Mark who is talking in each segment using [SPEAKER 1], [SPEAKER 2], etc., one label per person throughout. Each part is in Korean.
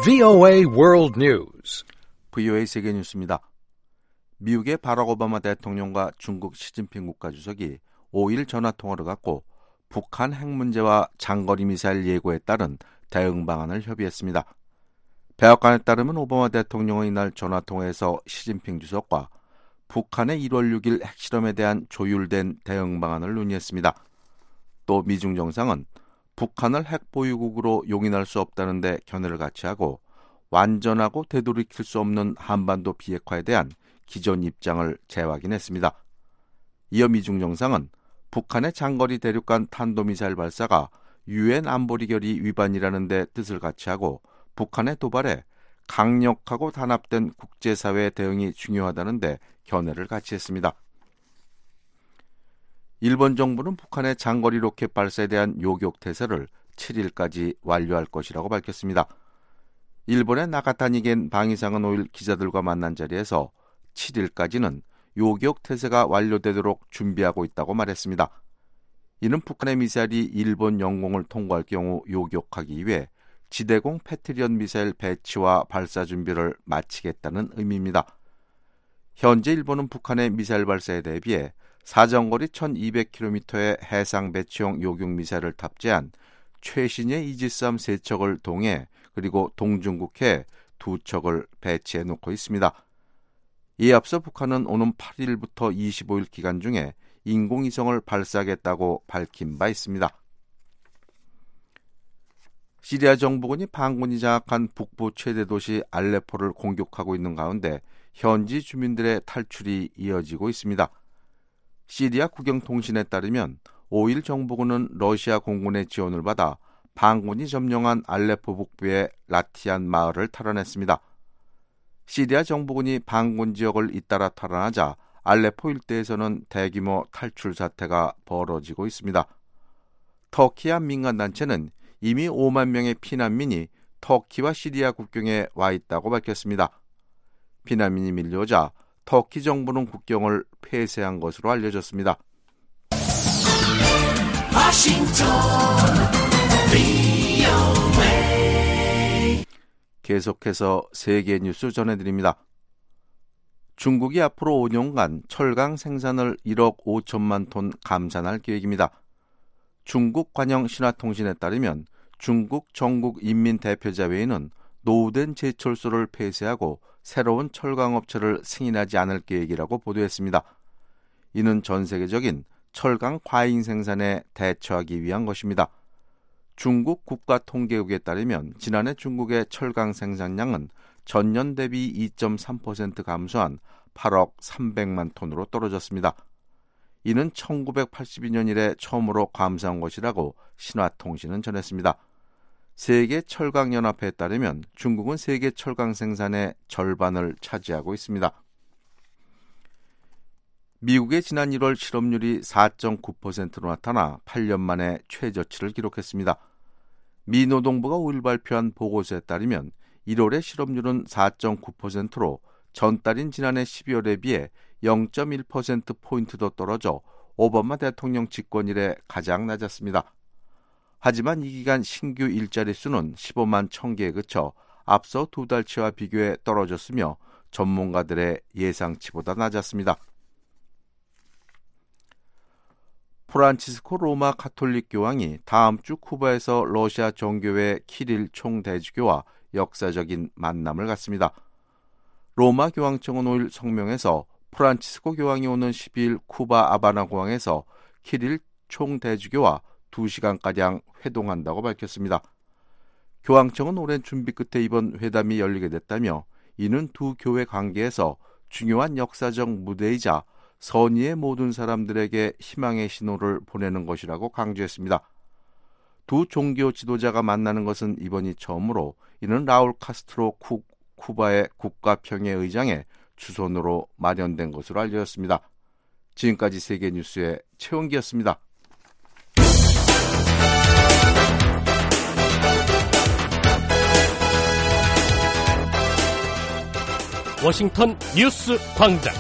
[SPEAKER 1] VOA World News.
[SPEAKER 2] VOA 세계 뉴스입니다. 미국의 바락 오바마 대통령과 중국 시진핑 국가주석이 5일 전화통화를 갖고 북한 핵 문제와 장거리 미사일 예고에 따른 대응 방안을 협의했습니다. 백악관에 따르면 오바마 대통령은 이날 전화통화에서 시진핑 주석과 북한의 1월 6일 핵실험에 대한 조율된 대응 방안을 논의했습니다. 또 미중 정상은 북한을 핵 보유국으로 용인할 수 없다는 데 견해를 같이 하고 완전하고 되돌이킬 수 없는 한반도 비핵화에 대한 기존 입장을 재확인했습니다. 이어 미중 정상은 북한의 장거리 대륙간 탄도미사일 발사가 유엔 안보리 결의 위반이라는 데 뜻을 같이 하고 북한의 도발에 강력하고 단합된 국제사회의 대응이 중요하다는 데 견해를 같이 했습니다. 일본 정부는 북한의 장거리 로켓 발사에 대한 요격 태세를 7일까지 완료할 것이라고 밝혔습니다. 일본의 나카타니겐 방위상은 5일 기자들과 만난 자리에서 7일까지는 요격 태세가 완료되도록 준비하고 있다고 말했습니다. 이는 북한의 미사일이 일본 영공을 통과할 경우 요격하기 위해 지대공 패트리엇 미사일 배치와 발사 준비를 마치겠다는 의미입니다. 현재 일본은 북한의 미사일 발사에 대비해 사정거리 1200km의 해상 배치용 요격 미사일을 탑재한 최신의 이지스함 3척을 동해 그리고 동중국해에 2척을 배치해 놓고 있습니다. 이에 앞서 북한은 오는 8일부터 25일 기간 중에 인공위성을 발사하겠다고 밝힌 바 있습니다. 시리아 정부군이 반군이 장악한 북부 최대 도시 알레포를 공격하고 있는 가운데 현지 주민들의 탈출이 이어지고 있습니다. 시리아 국영통신에 따르면 5일 정부군은 러시아 공군의 지원을 받아 반군이 점령한 알레포 북부의 라티안 마을을 탈환했습니다. 시리아 정부군이 반군 지역을 잇따라 탈환하자 알레포 일대에서는 대규모 탈출 사태가 벌어지고 있습니다. 터키 한 민간단체는 이미 5만 명의 피난민이 터키와 시리아 국경에 와 있다고 밝혔습니다. 피난민이 밀려오자 터키 정부는 국경을 폐쇄한 것으로 알려졌습니다. 계속해서 세계 뉴스 전해드립니다. 중국이 앞으로 5년간 철강 생산을 1억 5천만 톤 감산할 계획입니다. 중국 관영 신화통신에 따르면 중국 전국인민대표자회의는 노후된 제철소를 폐쇄하고 새로운 철강업체를 승인하지 않을 계획이라고 보도했습니다. 이는 전 세계적인 철강 과잉 생산에 대처하기 위한 것입니다. 중국 국가통계국에 따르면 지난해 중국의 철강 생산량은 전년 대비 2.3% 감소한 8억 300만 톤으로 떨어졌습니다. 이는 1982년 이래 처음으로 감소한 것이라고 신화통신은 전했습니다. 세계철강연합회에 따르면 중국은 세계 철강 생산의 절반을 차지하고 있습니다. 미국의 지난 1월 실업률이 4.9%로 나타나 8년 만에 최저치를 기록했습니다. 미 노동부가 5일 발표한 보고서에 따르면 1월의 실업률은 4.9%로 전달인 지난해 12월에 비해 0.1%포인트 더 떨어져 오바마 대통령 집권 이래 가장 낮았습니다. 하지만 이 기간 신규 일자리 수는 15만 1000개에 그쳐 앞서 2달치와 비교해 떨어졌으며 전문가들의 예상치보다 낮았습니다. 프란치스코 로마 가톨릭 교황이 다음 주 쿠바에서 러시아 정교회 키릴 총대주교와 역사적인 만남을 갖습니다. 로마 교황청은 5일 성명에서 프란치스코 교황이 오는 12일 쿠바 아바나 공항에서 키릴 총대주교와 2시간가량 회동한다고 밝혔습니다. 교황청은 오랜 준비 끝에 이번 회담이 열리게 됐다며 이는 두 교회 관계에서 중요한 역사적 무대이자 선의의 모든 사람들에게 희망의 신호를 보내는 것이라고 강조했습니다. 두 종교 지도자가 만나는 것은 이번이 처음으로 이는 라울 카스트로 쿠바의 국가평화의장의 주선으로 마련된 것으로 알려졌습니다. 지금까지 세계뉴스의 최원기였습니다.
[SPEAKER 3] 워싱턴 뉴스 광장.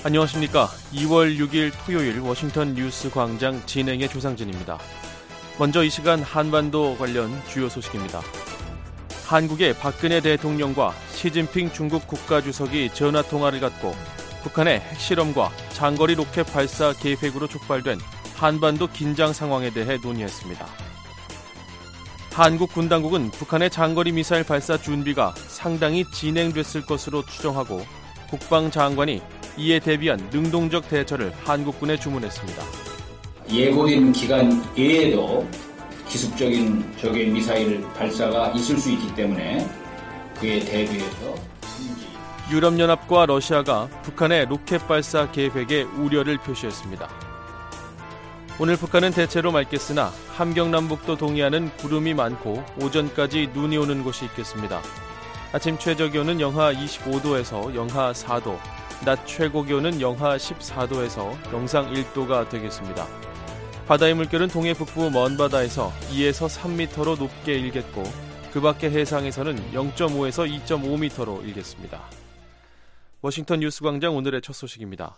[SPEAKER 4] 안녕하십니까. 2월 6일 토요일 워싱턴 뉴스 광장 진행의 조상진입니다. 먼저 이 시간 한반도 관련 주요 소식입니다. 한국의 박근혜 대통령과 시진핑 중국 국가주석이 전화통화를 갖고 북한의 핵실험과 장거리 로켓 발사 계획으로 촉발된 한반도 긴장 상황에 대해 논의했습니다. 한국 군 당국은 북한의 장거리 미사일 발사 준비가 상당히 진행됐을 것으로 추정하고 국방장관이 이에 대비한 능동적 대처를 한국군에 주문했습니다.
[SPEAKER 5] 예고된 기간 외에도 기습적인 적의 미사일 발사가 있을 수 있기 때문에 그에 대비해서
[SPEAKER 4] 유럽연합과 러시아가 북한의 로켓 발사 계획에 우려를 표시했습니다. 오늘 북한은 대체로 맑겠으나 함경남북도 동해안은 구름이 많고 오전까지 눈이 오는 곳이 있겠습니다. 아침 최저기온은 영하 25도에서 영하 4도, 낮 최고기온은 영하 14도에서 영상 1도가 되겠습니다. 바다의 물결은 동해 북부 먼 바다에서 2에서 3m로 높게 일겠고 그 밖의 해상에서는 0.5에서 2.5m로 일겠습니다. 워싱턴 뉴스광장 오늘의 첫 소식입니다.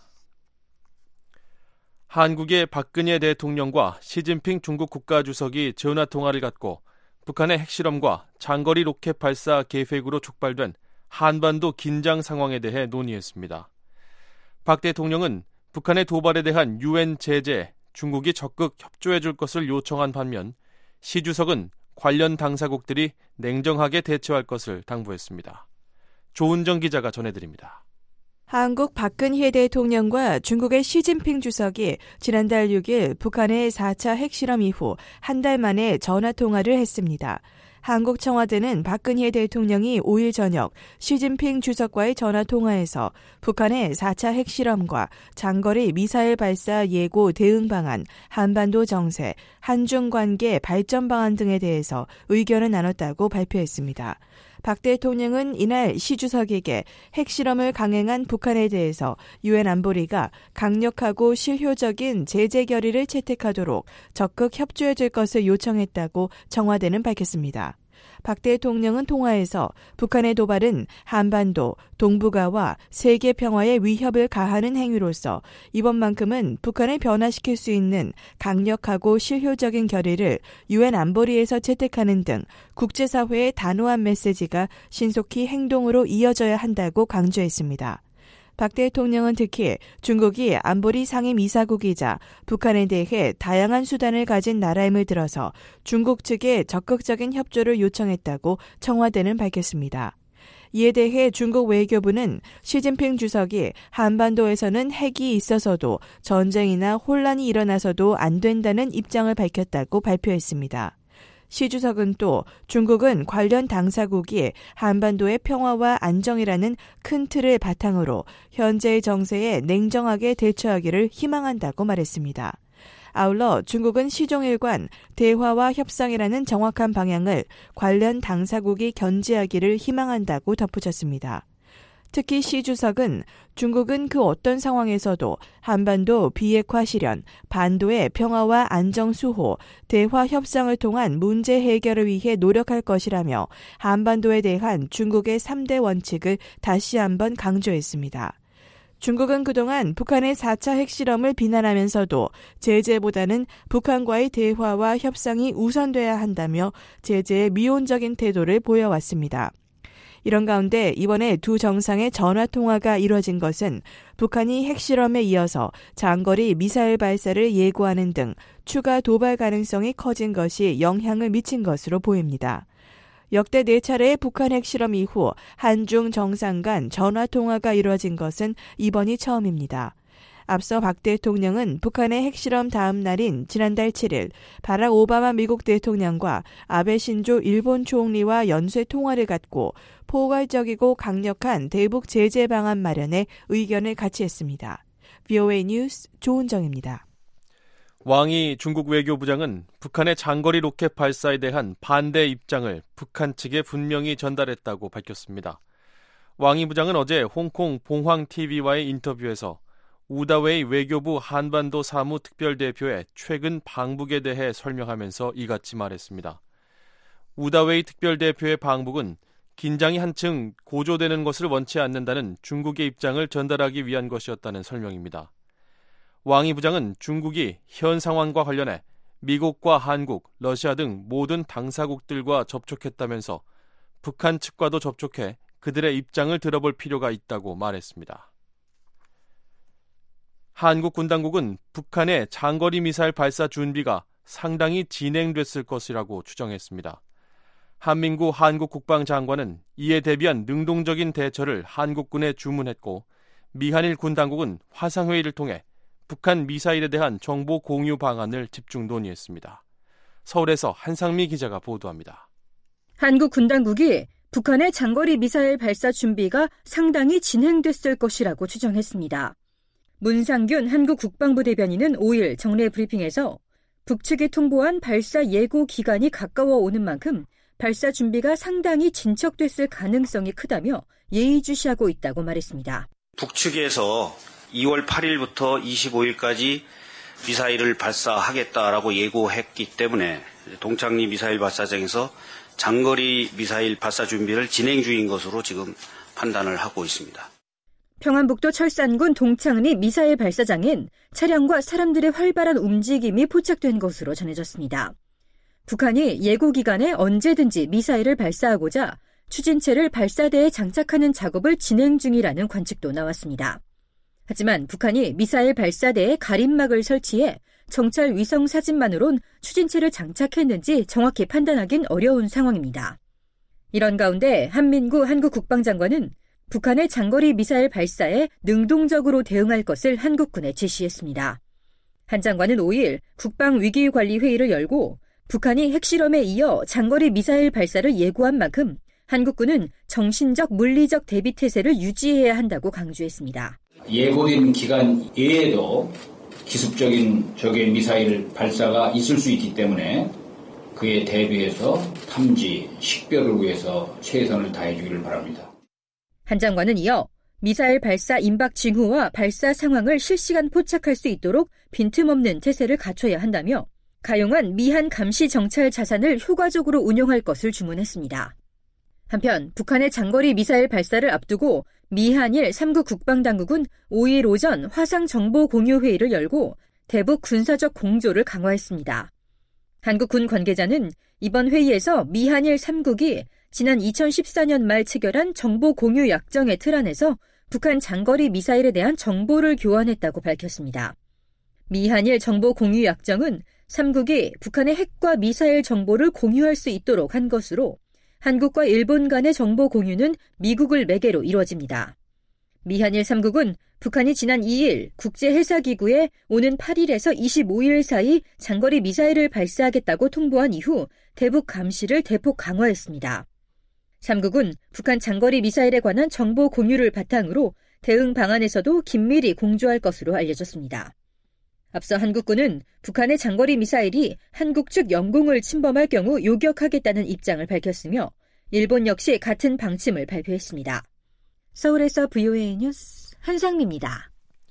[SPEAKER 4] 한국의 박근혜 대통령과 시진핑 중국 국가주석이 전화통화를 갖고 북한의 핵실험과 장거리 로켓 발사 계획으로 촉발된 한반도 긴장 상황에 대해 논의했습니다. 박 대통령은 북한의 도발에 대한 유엔 제재에 중국이 적극 협조해 줄 것을 요청한 반면 시 주석은 관련 당사국들이 냉정하게 대처할 것을 당부했습니다. 조은정 기자가 전해드립니다.
[SPEAKER 6] 한국 박근혜 대통령과 중국의 시진핑 주석이 지난달 6일 북한의 4차 핵실험 이후 한 달 만에 전화통화를 했습니다. 한국 청와대는 박근혜 대통령이 5일 저녁 시진핑 주석과의 전화통화에서 북한의 4차 핵실험과 장거리 미사일 발사 예고 대응 방안, 한반도 정세, 한중 관계 발전 방안 등에 대해서 의견을 나눴다고 발표했습니다. 박 대통령은 이날 시 주석에게 핵실험을 강행한 북한에 대해서 유엔 안보리가 강력하고 실효적인 제재 결의를 채택하도록 적극 협조해 줄 것을 요청했다고 청와대는 밝혔습니다. 박 대통령은 통화에서 북한의 도발은 한반도, 동북아와 세계 평화에 위협을 가하는 행위로서 이번만큼은 북한을 변화시킬 수 있는 강력하고 실효적인 결의를 유엔 안보리에서 채택하는 등 국제사회의 단호한 메시지가 신속히 행동으로 이어져야 한다고 강조했습니다. 박 대통령은 특히 중국이 안보리 상임이사국이자 북한에 대해 다양한 수단을 가진 나라임을 들어서 중국 측에 적극적인 협조를 요청했다고 청와대는 밝혔습니다. 이에 대해 중국 외교부는 시진핑 주석이 한반도에서는 핵이 있어서도 전쟁이나 혼란이 일어나서도 안 된다는 입장을 밝혔다고 발표했습니다. 시 주석은 또 중국은 관련 당사국이 한반도의 평화와 안정이라는 큰 틀을 바탕으로 현재의 정세에 냉정하게 대처하기를 희망한다고 말했습니다. 아울러 중국은 시종일관 대화와 협상이라는 정확한 방향을 관련 당사국이 견지하기를 희망한다고 덧붙였습니다. 특히 시 주석은 중국은 그 어떤 상황에서도 한반도 비핵화 실현, 반도의 평화와 안정 수호, 대화 협상을 통한 문제 해결을 위해 노력할 것이라며 한반도에 대한 중국의 3대 원칙을 다시 한번 강조했습니다. 중국은 그동안 북한의 4차 핵실험을 비난하면서도 제재보다는 북한과의 대화와 협상이 우선돼야 한다며 제재에 미온적인 태도를 보여왔습니다. 이런 가운데 이번에 두 정상의 전화통화가 이뤄진 것은 북한이 핵실험에 이어서 장거리 미사일 발사를 예고하는 등 추가 도발 가능성이 커진 것이 영향을 미친 것으로 보입니다. 역대 4차례의 북한 핵실험 이후 한중 정상 간 전화통화가 이뤄진 것은 이번이 처음입니다. 앞서 박 대통령은 북한의 핵실험 다음 날인 지난달 7일 바락 오바마 미국 대통령과 아베 신조 일본 총리와 연쇄 통화를 갖고 포괄적이고 강력한 대북 제재 방안 마련에 의견을 같이 했습니다. VOA 뉴스 조은정입니다.
[SPEAKER 4] 왕이 중국 외교부장은 북한의 장거리 로켓 발사에 대한 반대 입장을 북한 측에 분명히 전달했다고 밝혔습니다. 왕이 부장은 어제 홍콩 봉황TV와의 인터뷰에서 우다웨이 외교부 한반도 사무 특별대표의 최근 방북에 대해 설명하면서 이같이 말했습니다. 우다웨이 특별대표의 방북은 긴장이 한층 고조되는 것을 원치 않는다는 중국의 입장을 전달하기 위한 것이었다는 설명입니다. 왕이 부장은 중국이 현 상황과 관련해 미국과 한국, 러시아 등 모든 당사국들과 접촉했다면서 북한 측과도 접촉해 그들의 입장을 들어볼 필요가 있다고 말했습니다. 한국 군 당국은 북한의 장거리 미사일 발사 준비가 상당히 진행됐을 것이라고 추정했습니다. 한민구 한국 국방장관은 이에 대비한 능동적인 대처를 한국군에 주문했고, 미한일 군 당국은 화상회의를 통해 북한 미사일에 대한 정보 공유 방안을 집중 논의했습니다. 서울에서 한상미 기자가 보도합니다.
[SPEAKER 7] 한국 군 당국이 북한의 장거리 미사일 발사 준비가 상당히 진행됐을 것이라고 추정했습니다. 문상균 한국 국방부 대변인은 5일 정례 브리핑에서 북측이 통보한 발사 예고 기간이 가까워 오는 만큼 발사 준비가 상당히 진척됐을 가능성이 크다며 예의주시하고 있다고 말했습니다.
[SPEAKER 8] 북측에서 2월 8일부터 25일까지 미사일을 발사하겠다라고 예고했기 때문에 동창리 미사일 발사장에서 장거리 미사일 발사 준비를 진행 중인 것으로 지금 판단을 하고 있습니다.
[SPEAKER 7] 평안북도 철산군 동창리 미사일 발사장엔 차량과 사람들의 활발한 움직임이 포착된 것으로 전해졌습니다. 북한이 예고 기간에 언제든지 미사일을 발사하고자 추진체를 발사대에 장착하는 작업을 진행 중이라는 관측도 나왔습니다. 하지만 북한이 미사일 발사대에 가림막을 설치해 정찰 위성 사진만으론 추진체를 장착했는지 정확히 판단하긴 어려운 상황입니다. 이런 가운데 한민구 한국 국방장관은 북한의 장거리 미사일 발사에 능동적으로 대응할 것을 한국군에 지시했습니다. 한 장관은 5일 국방위기관리회의를 열고 북한이 핵실험에 이어 장거리 미사일 발사를 예고한 만큼 한국군은 정신적, 물리적 대비태세를 유지해야 한다고 강조했습니다.
[SPEAKER 5] 예고된 기간 외에도 기습적인 적의 미사일 발사가 있을 수 있기 때문에 그에 대비해서 탐지, 식별을 위해서 최선을 다해주기를 바랍니다.
[SPEAKER 7] 한 장관은 이어 미사일 발사 임박 징후와 발사 상황을 실시간 포착할 수 있도록 빈틈없는 태세를 갖춰야 한다며 가용한 미한 감시 정찰 자산을 효과적으로 운용할 것을 주문했습니다. 한편 북한의 장거리 미사일 발사를 앞두고 미한일 3국 국방당국은 5일 오전 화상정보 공유 회의를 열고 대북 군사적 공조를 강화했습니다. 한국군 관계자는 이번 회의에서 미한일 3국이 지난 2014년 말 체결한 정보 공유 약정의 틀 안에서 북한 장거리 미사일에 대한 정보를 교환했다고 밝혔습니다. 미한일 정보 공유 약정은 3국이 북한의 핵과 미사일 정보를 공유할 수 있도록 한 것으로 한국과 일본 간의 정보 공유는 미국을 매개로 이루어집니다. 미한일 3국은 북한이 지난 2일 국제해사기구에 오는 8일에서 25일 사이 장거리 미사일을 발사하겠다고 통보한 이후 대북 감시를 대폭 강화했습니다. 3국은 북한 장거리 미사일에 관한 정보 공유를 바탕으로 대응 방안에서도 긴밀히 공조할 것으로 알려졌습니다. 앞서 한국군은 북한의 장거리 미사일이 한국 측 영공을 침범할 경우 요격하겠다는 입장을 밝혔으며 일본 역시 같은 방침을 발표했습니다. 서울에서 VOA 뉴스 한상미입니다.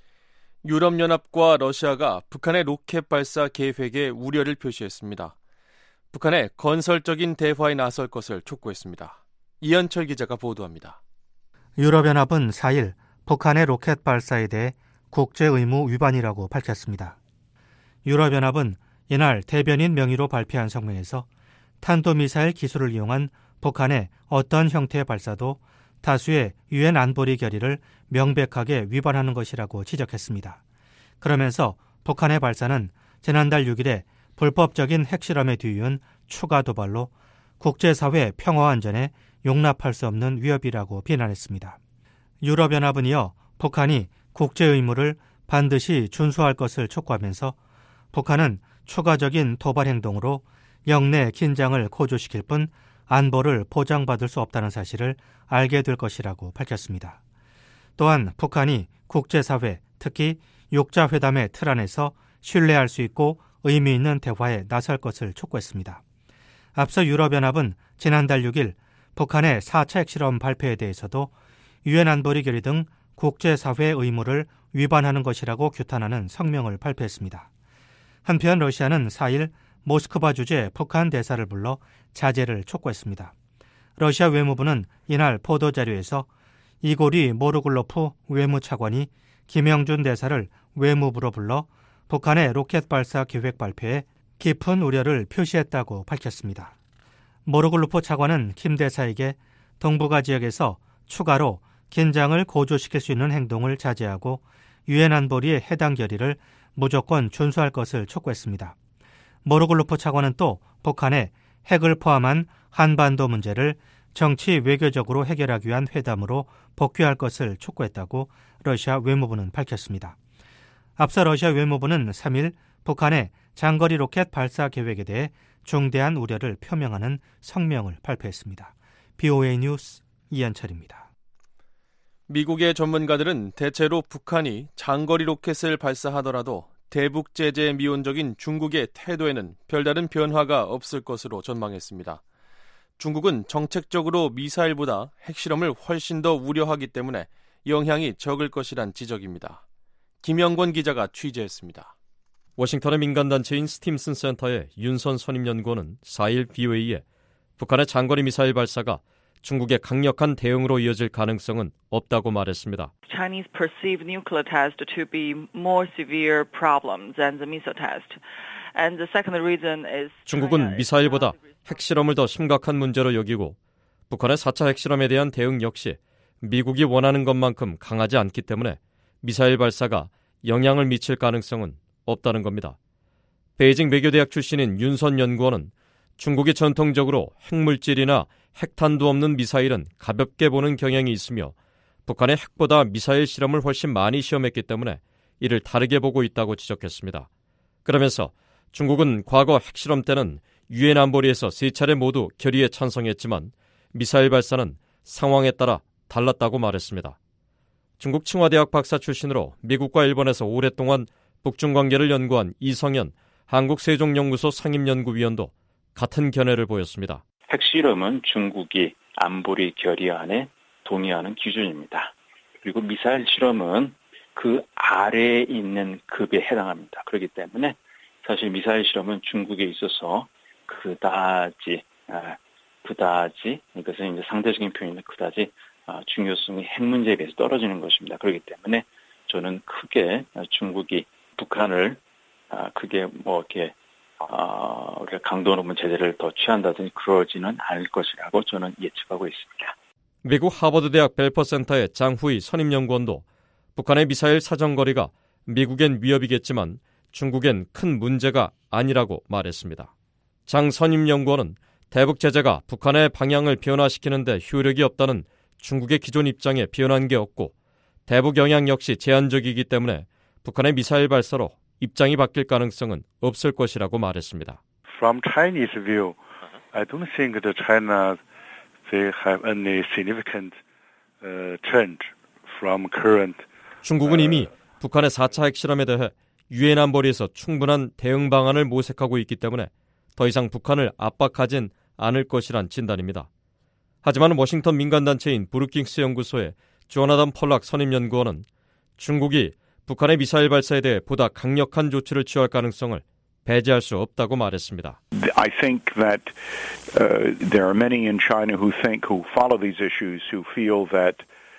[SPEAKER 4] 유럽연합과 러시아가 북한의 로켓 발사 계획에 우려를 표시했습니다. 북한의 건설적인 대화에 나설 것을 촉구했습니다. 이현철 기자가 보도합니다.
[SPEAKER 9] 유럽연합은 4일 북한의 로켓 발사에 대해 국제의무 위반이라고 밝혔습니다. 유럽연합은 이날 대변인 명의로 발표한 성명에서 탄도미사일 기술을 이용한 북한의 어떤 형태의 발사도 다수의 유엔 안보리 결의를 명백하게 위반하는 것이라고 지적했습니다. 그러면서 북한의 발사는 지난달 6일에 불법적인 핵실험에 뒤이은 추가 도발로 국제사회 평화 안전에 용납할 수 없는 위협이라고 비난했습니다. 유럽연합은 이어 북한이 국제 의무를 반드시 준수할 것을 촉구하면서 북한은 추가적인 도발 행동으로 영내 긴장을 고조시킬 뿐 안보를 보장받을 수 없다는 사실을 알게 될 것이라고 밝혔습니다. 또한 북한이 국제사회, 특히 육자회담의 틀 안에서 신뢰할 수 있고 의미 있는 대화에 나설 것을 촉구했습니다. 앞서 유럽연합은 지난달 6일 북한의 4차 핵실험 발표에 대해서도 유엔 안보리 결의 등 국제사회의 의무를 위반하는 것이라고 규탄하는 성명을 발표했습니다. 한편 러시아는 4일 모스크바 주재 북한 대사를 불러 자제를 촉구했습니다. 러시아 외무부는 이날 보도자료에서 이고리 모르글로프 외무차관이 김영준 대사를 외무부로 불러 북한의 로켓 발사 계획 발표에 깊은 우려를 표시했다고 밝혔습니다. 모르글로프 차관은 김 대사에게 동북아 지역에서 추가로 긴장을 고조시킬 수 있는 행동을 자제하고 유엔 안보리의 해당 결의를 무조건 준수할 것을 촉구했습니다. 모르글로프 차관은 또 북한의 핵을 포함한 한반도 문제를 정치 외교적으로 해결하기 위한 회담으로 복귀할 것을 촉구했다고 러시아 외무부는 밝혔습니다. 앞서 러시아 외무부는 3일 북한의 장거리 로켓 발사 계획에 대해 중대한 우려를 표명하는 성명을 발표했습니다. BOA 뉴스 이현철입니다.
[SPEAKER 4] 미국의 전문가들은 대체로 북한이 장거리 로켓을 발사하더라도 대북 제재에 미온적인 중국의 태도에는 별다른 변화가 없을 것으로 전망했습니다. 중국은 정책적으로 미사일보다 핵실험을 훨씬 더 우려하기 때문에 영향이 적을 것이란 지적입니다. 김영권 기자가 취재했습니다.
[SPEAKER 3] 워싱턴의 민간단체인 스팀슨 센터의 윤선 선임연구원은 4일 BOA에 북한의 장거리 미사일 발사가 중국의 강력한 대응으로 이어질 가능성은 없다고 말했습니다.
[SPEAKER 10] Chinese perceive nuclear test to be more severe problem than the missile test. And the second reason is
[SPEAKER 3] 중국은 미사일보다 핵실험을 더 심각한 문제로 여기고 북한의 4차 핵실험에 대한 대응 역시 미국이 원하는 것만큼 강하지 않기 때문에 미사일 발사가 영향을 미칠 가능성은 없다는 겁니다. 베이징 외교대학 출신인 윤선 연구원은 중국이 전통적으로 핵물질이나 핵탄두 없는 미사일은 가볍게 보는 경향이 있으며 북한의 핵보다 미사일 실험을 훨씬 많이 시험했기 때문에 이를 다르게 보고 있다고 지적했습니다. 그러면서 중국은 과거 핵실험 때는 유엔 안보리에서 3차례 모두 결의에 찬성했지만 미사일 발사는 상황에 따라 달랐다고 말했습니다. 중국 칭화대학 박사 출신으로 미국과 일본에서 오랫동안 북중 관계를 연구한 이성현 한국세종연구소 상임연구위원도 같은 견해를 보였습니다.
[SPEAKER 11] 핵실험은 중국이 안보리 결의안에 동의하는 기준입니다. 그리고 미사일 실험은 그 아래에 있는 급에 해당합니다. 그렇기 때문에 사실 미사일 실험은 중국에 있어서 그다지 이것은 이제 상대적인 표현인데 그다지 중요성이 핵 문제에 비해서 떨어지는 것입니다. 그렇기 때문에 저는 크게 중국이 북한을 크게 이렇게 우리가 강도 높은 제재를 더 취한다든지 그러지는 않을 것이라고 저는 예측하고 있습니다.
[SPEAKER 3] 미국 하버드대학 벨퍼센터의 장후이 선임연구원도 북한의 미사일 사정거리가 미국엔 위협이겠지만 중국엔 큰 문제가 아니라고 말했습니다. 장 선임연구원은 대북 제재가 북한의 방향을 변화시키는 데 효력이 없다는 중국의 기존 입장에 변한 게 없고 대북 영향 역시 제한적이기 때문에 북한의 미사일 발사로 입장이 바뀔 가능성은 없을 것이라고 말했습니다.
[SPEAKER 12] From Chinese view, I don't think that China they have any significant change from current.
[SPEAKER 3] 중국은 이미 북한의 4차 핵실험에 대해 유엔 안보리에서 충분한 대응 방안을 모색하고 있기 때문에 더 이상 북한을 압박하진 않을 것이란 진단입니다. 하지만 워싱턴 민간단체인 브루킹스 연구소의 조나단 폴락 선임연구원은 중국이 북한의 미사일 발사에 대해 보다 강력한 조치를 취할 가능성을 배제할 수 없다고 말했습니다.
[SPEAKER 12] I think that there are many in China who follow these issues who feel that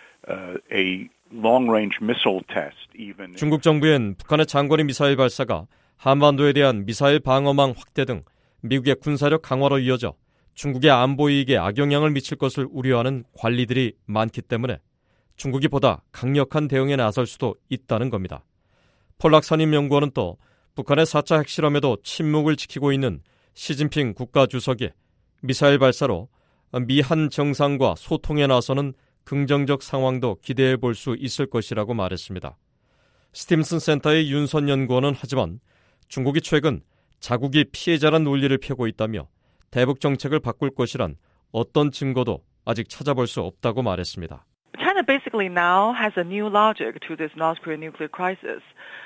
[SPEAKER 12] a long-range missile test even
[SPEAKER 3] 중국 정부엔 북한의 장거리 미사일 발사가 한반도에 대한 미사일 방어망 확대 등 미국의 군사력 강화로 이어져 중국의 안보 이익에 악영향을 미칠 것을 우려하는 관리들이 많기 때문에 중국이 보다 강력한 대응에 나설 수도 있다는 겁니다. 폴락 선임연구원은 또 북한의 4차 핵실험에도 침묵을 지키고 있는 시진핑 국가주석이 미사일 발사로 미한 정상과 소통에 나서는 긍정적 상황도 기대해 볼 수 있을 것이라고 말했습니다. 스팀슨 센터의 윤선 연구원은 하지만 중국이 최근 자국이 피해자란 논리를 펴고 있다며 대북 정책을 바꿀 것이란 어떤 증거도 아직 찾아볼 수 없다고 말했습니다.
[SPEAKER 10] China basically now has a new logic to this North Korean nuclear crisis.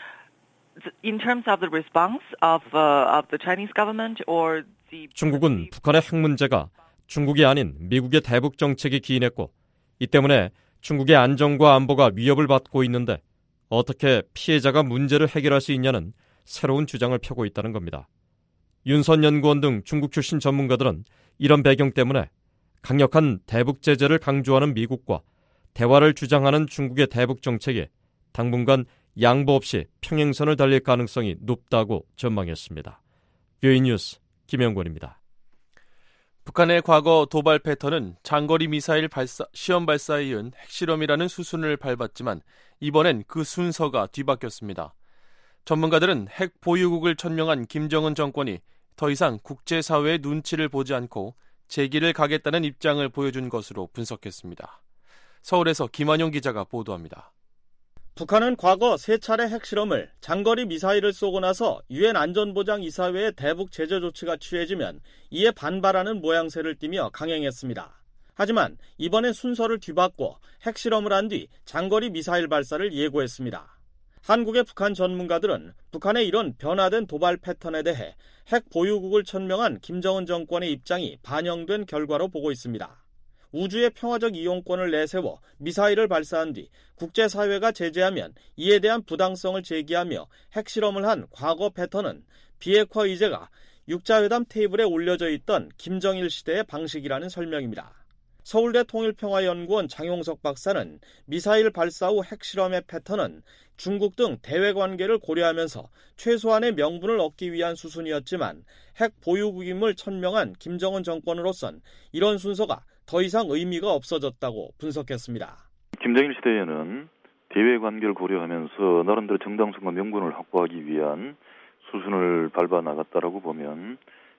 [SPEAKER 10] In terms of the response of the Chinese government or the
[SPEAKER 3] 중국은 북한의 핵 문제가 중국이 아닌 미국의 대북 정책이 기인했고 이 때문에 중국의 안정과 안보가 위협을 받고 있는데 어떻게 피해자가 문제를 해결할 수 있냐는 새로운 주장을 펴고 있다는 겁니다. 윤선 연구원 등 중국 출신 전문가들은 이런 배경 때문에 강력한 대북 제재를 강조하는 미국과 대화를 주장하는 중국의 대북 정책에 당분간 양보 없이 평행선을 달릴 가능성이 높다고 전망했습니다. 뷰이 뉴스 김영권입니다.
[SPEAKER 4] 북한의 과거 도발 패턴은 장거리 미사일 시험 발사에 이은 핵실험이라는 수순을 밟았지만 이번엔 그 순서가 뒤바뀌었습니다. 전문가들은 핵 보유국을 천명한 김정은 정권이 더 이상 국제사회의 눈치를 보지 않고 제기를 가겠다는 입장을 보여준 것으로 분석했습니다. 서울에서 김한용 기자가 보도합니다.
[SPEAKER 13] 북한은 과거 3차례 핵실험을 장거리 미사일을 쏘고 나서 유엔 안전보장이사회의 대북 제재 조치가 취해지면 이에 반발하는 모양새를 띠며 강행했습니다. 하지만 이번엔 순서를 뒤바꿔 핵실험을 한 뒤 장거리 미사일 발사를 예고했습니다. 한국의 북한 전문가들은 북한의 이런 변화된 도발 패턴에 대해 핵 보유국을 천명한 김정은 정권의 입장이 반영된 결과로 보고 있습니다. 우주의 평화적 이용권을 내세워 미사일을 발사한 뒤 국제사회가 제재하면 이에 대한 부당성을 제기하며 핵실험을 한 과거 패턴은 비핵화 의제가 육자회담 테이블에 올려져 있던 김정일 시대의 방식이라는 설명입니다. 서울대 통일평화연구원 장용석 박사는 미사일 발사 후 핵실험의 패턴은 중국 등 대외관계를 고려하면서 최소한의 명분을 얻기 위한 수순이었지만 핵 보유국임을 천명한 김정은 정권으로선 이런 순서가 더 이상 의미가 없어졌다고 분석했습니다.
[SPEAKER 14] 김정일 시대에는 대외관계를 고려하면서 나름대로 정당성과 명분을 확보하기 위한 수순을 밟아 나갔다라고 보면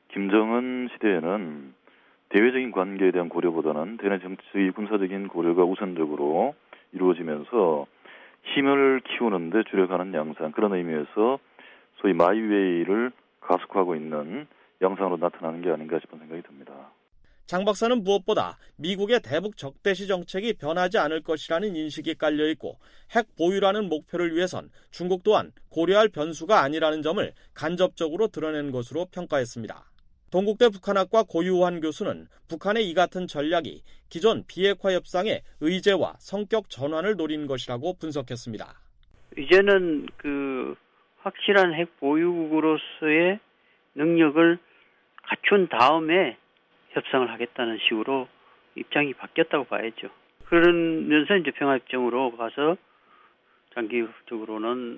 [SPEAKER 14] 김정은 시대에는 대외적인 관계에 대한 고려보다는 대내 정치 군사적인 고려가 우선적으로 이루어지면서 힘을 키우는 데 주력하는 양상, 그런 의미에서 소위 마이웨이를 가속화하고 있는 양상으로 나타나는 게 아닌가 싶은 생각이 듭니다.
[SPEAKER 13] 장 박사는 무엇보다 미국의 대북 적대시 정책이 변하지 않을 것이라는 인식이 깔려있고 핵 보유라는 목표를 위해선 중국 또한 고려할 변수가 아니라는 점을 간접적으로 드러낸 것으로 평가했습니다. 동국대 북한학과 고유환 교수는 북한의 이 같은 전략이 기존 비핵화 협상의 의제와 성격 전환을 노린 것이라고 분석했습니다.
[SPEAKER 15] 이제는 확실한 핵 보유국으로서의 능력을 갖춘 다음에 협상을 하겠다는 식으로 입장이 바뀌었다고 봐야죠. 그러면서 이제 평화협정으로 가서 장기적으로는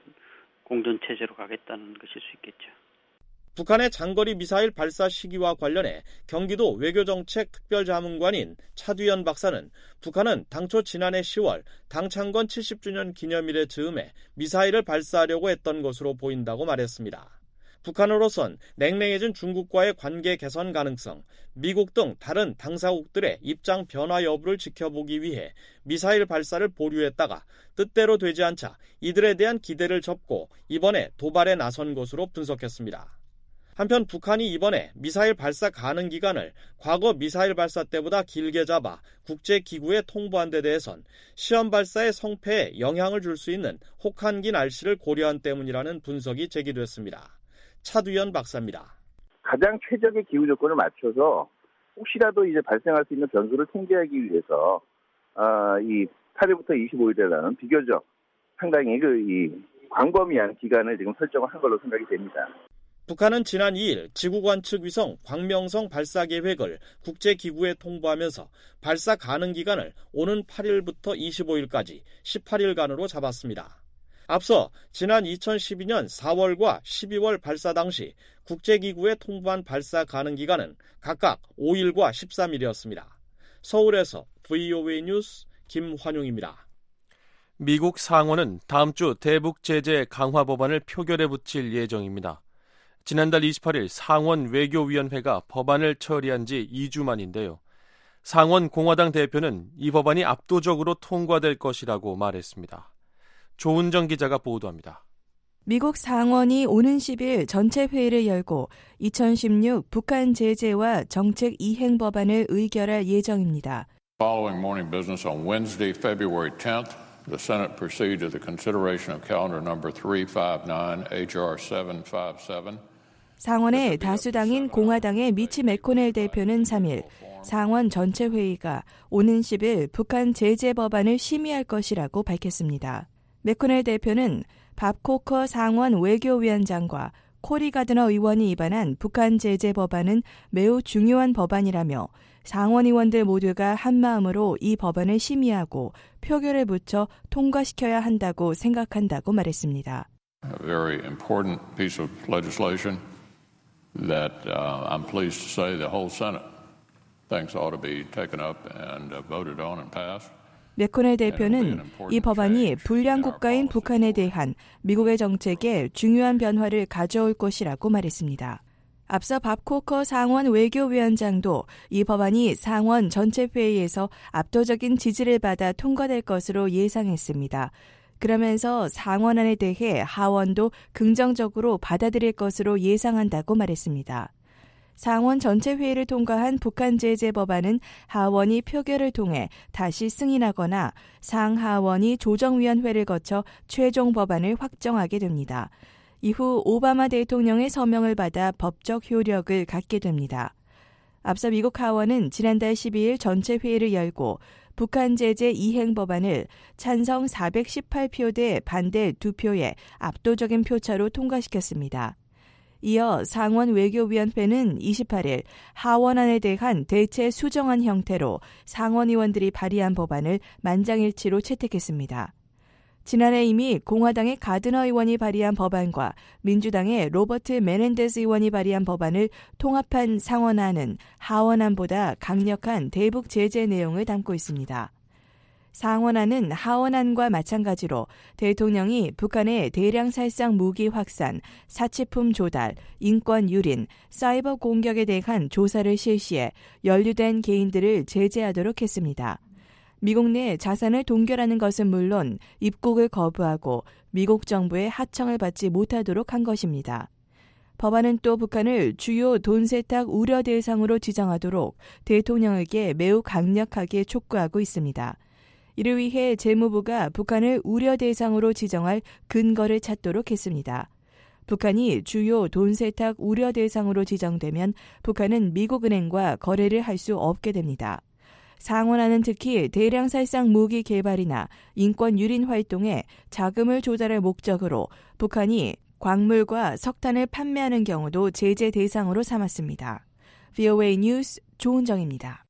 [SPEAKER 15] 공존체제로 가겠다는 것일 수 있겠죠.
[SPEAKER 13] 북한의 장거리 미사일 발사 시기와 관련해 경기도 외교정책 특별자문관인 차두현 박사는 북한은 당초 지난해 10월 당 창건 70주년 기념일에 즈음해 미사일을 발사하려고 했던 것으로 보인다고 말했습니다. 북한으로선 냉랭해진 중국과의 관계 개선 가능성, 미국 등 다른 당사국들의 입장 변화 여부를 지켜보기 위해 미사일 발사를 보류했다가 뜻대로 되지 않자 이들에 대한 기대를 접고 이번에 도발에 나선 것으로 분석했습니다. 한편 북한이 이번에 미사일 발사 가능 기간을 과거 미사일 발사 때보다 길게 잡아 국제기구에 통보한 데 대해선 시험 발사의 성패에 영향을 줄 수 있는 혹한기 날씨를 고려한 때문이라는 분석이 제기됐습니다. 차두현 박사입니다.
[SPEAKER 16] 가장 최적의 기후 조건을 맞춰서 혹시라도 이제 발생할 수 있는 변수를 통제하기 위해서 이 8일부터 25일이라는 비교적 상당히 광범위한 기간을 지금 설정을 한 걸로 생각이 됩니다.
[SPEAKER 13] 북한은 지난 2일 지구관측 위성 광명성 발사 계획을 국제기구에 통보하면서 발사 가능 기간을 오는 8일부터 25일까지 18일간으로 잡았습니다. 앞서 지난 2012년 4월과 12월 발사 당시 국제기구에 통보한 발사 가능 기간은 각각 5일과 13일이었습니다. 서울에서 VOA 뉴스 김환용입니다.
[SPEAKER 4] 미국 상원은 다음 주 대북 제재 강화 법안을 표결에 붙일 예정입니다. 지난달 28일 상원 외교위원회가 법안을 처리한 지 2주 만인데요. 상원 공화당 대표는 이 법안이 압도적으로 통과될 것이라고 말했습니다. 조은정 기자가 보도합니다.
[SPEAKER 6] 미국 상원이 오는 10일 전체 회의를 열고 2016 북한 제재와 정책 이행 법안을 의결할 예정입니다.
[SPEAKER 17] Following morning business on Wednesday, February 10th, the Senate proceeded to the consideration of calendar number 359, H.R. 757.
[SPEAKER 6] 상원의 다수당인 공화당의 미치 매코넬 대표는 3일 상원 전체 회의가 오는 10일 북한 제재 법안을 심의할 것이라고 밝혔습니다. 매코넬 대표는 밥 코커 상원 외교위원장과 코리 가드너 의원이 입안한 북한 제재 법안은 매우 중요한 법안이라며 상원 의원들 모두가 한마음으로 이 법안을 심의하고 표결에 붙여 통과시켜야 한다고 생각한다고 말했습니다.
[SPEAKER 17] A very important piece of legislation that I'm pleased to say the whole Senate thinks ought to be taken up and voted on and passed.
[SPEAKER 6] 맥코넬 대표는 이 법안이 불량 국가인 북한에 대한 미국의 정책에 중요한 변화를 가져올 것이라고 말했습니다. 앞서 밥 코커 상원 외교위원장도 이 법안이 상원 전체 회의에서 압도적인 지지를 받아 통과될 것으로 예상했습니다. 그러면서 상원안에 대해 하원도 긍정적으로 받아들일 것으로 예상한다고 말했습니다. 상원 전체 회의를 통과한 북한 제재 법안은 하원이 표결을 통해 다시 승인하거나 상하원이 조정위원회를 거쳐 최종 법안을 확정하게 됩니다. 이후 오바마 대통령의 서명을 받아 법적 효력을 갖게 됩니다. 앞서 미국 하원은 지난달 12일 전체 회의를 열고 북한 제재 이행 법안을 찬성 418표 대 반대 2표의 압도적인 표차로 통과시켰습니다. 이어 상원 외교위원회는 28일 하원안에 대한 대체 수정안 형태로 상원 의원들이 발의한 법안을 만장일치로 채택했습니다. 지난해 이미 공화당의 가드너 의원이 발의한 법안과 민주당의 로버트 메넨데스 의원이 발의한 법안을 통합한 상원안은 하원안보다 강력한 대북 제재 내용을 담고 있습니다. 상원안은 하원안과 마찬가지로 대통령이 북한의 대량 살상 무기 확산, 사치품 조달, 인권 유린, 사이버 공격에 대한 조사를 실시해 연루된 개인들을 제재하도록 했습니다. 미국 내 자산을 동결하는 것은 물론 입국을 거부하고 미국 정부의 하청을 받지 못하도록 한 것입니다. 법안은 또 북한을 주요 돈 세탁 우려 대상으로 지정하도록 대통령에게 매우 강력하게 촉구하고 있습니다. 이를 위해 재무부가 북한을 우려 대상으로 지정할 근거를 찾도록 했습니다. 북한이 주요 돈 세탁 우려 대상으로 지정되면 북한은 미국은행과 거래를 할 수 없게 됩니다. 상원안은 특히 대량 살상 무기 개발이나 인권 유린 활동에 자금을 조달할 목적으로 북한이 광물과 석탄을 판매하는 경우도 제재 대상으로 삼았습니다. VOA 뉴스 조은정입니다.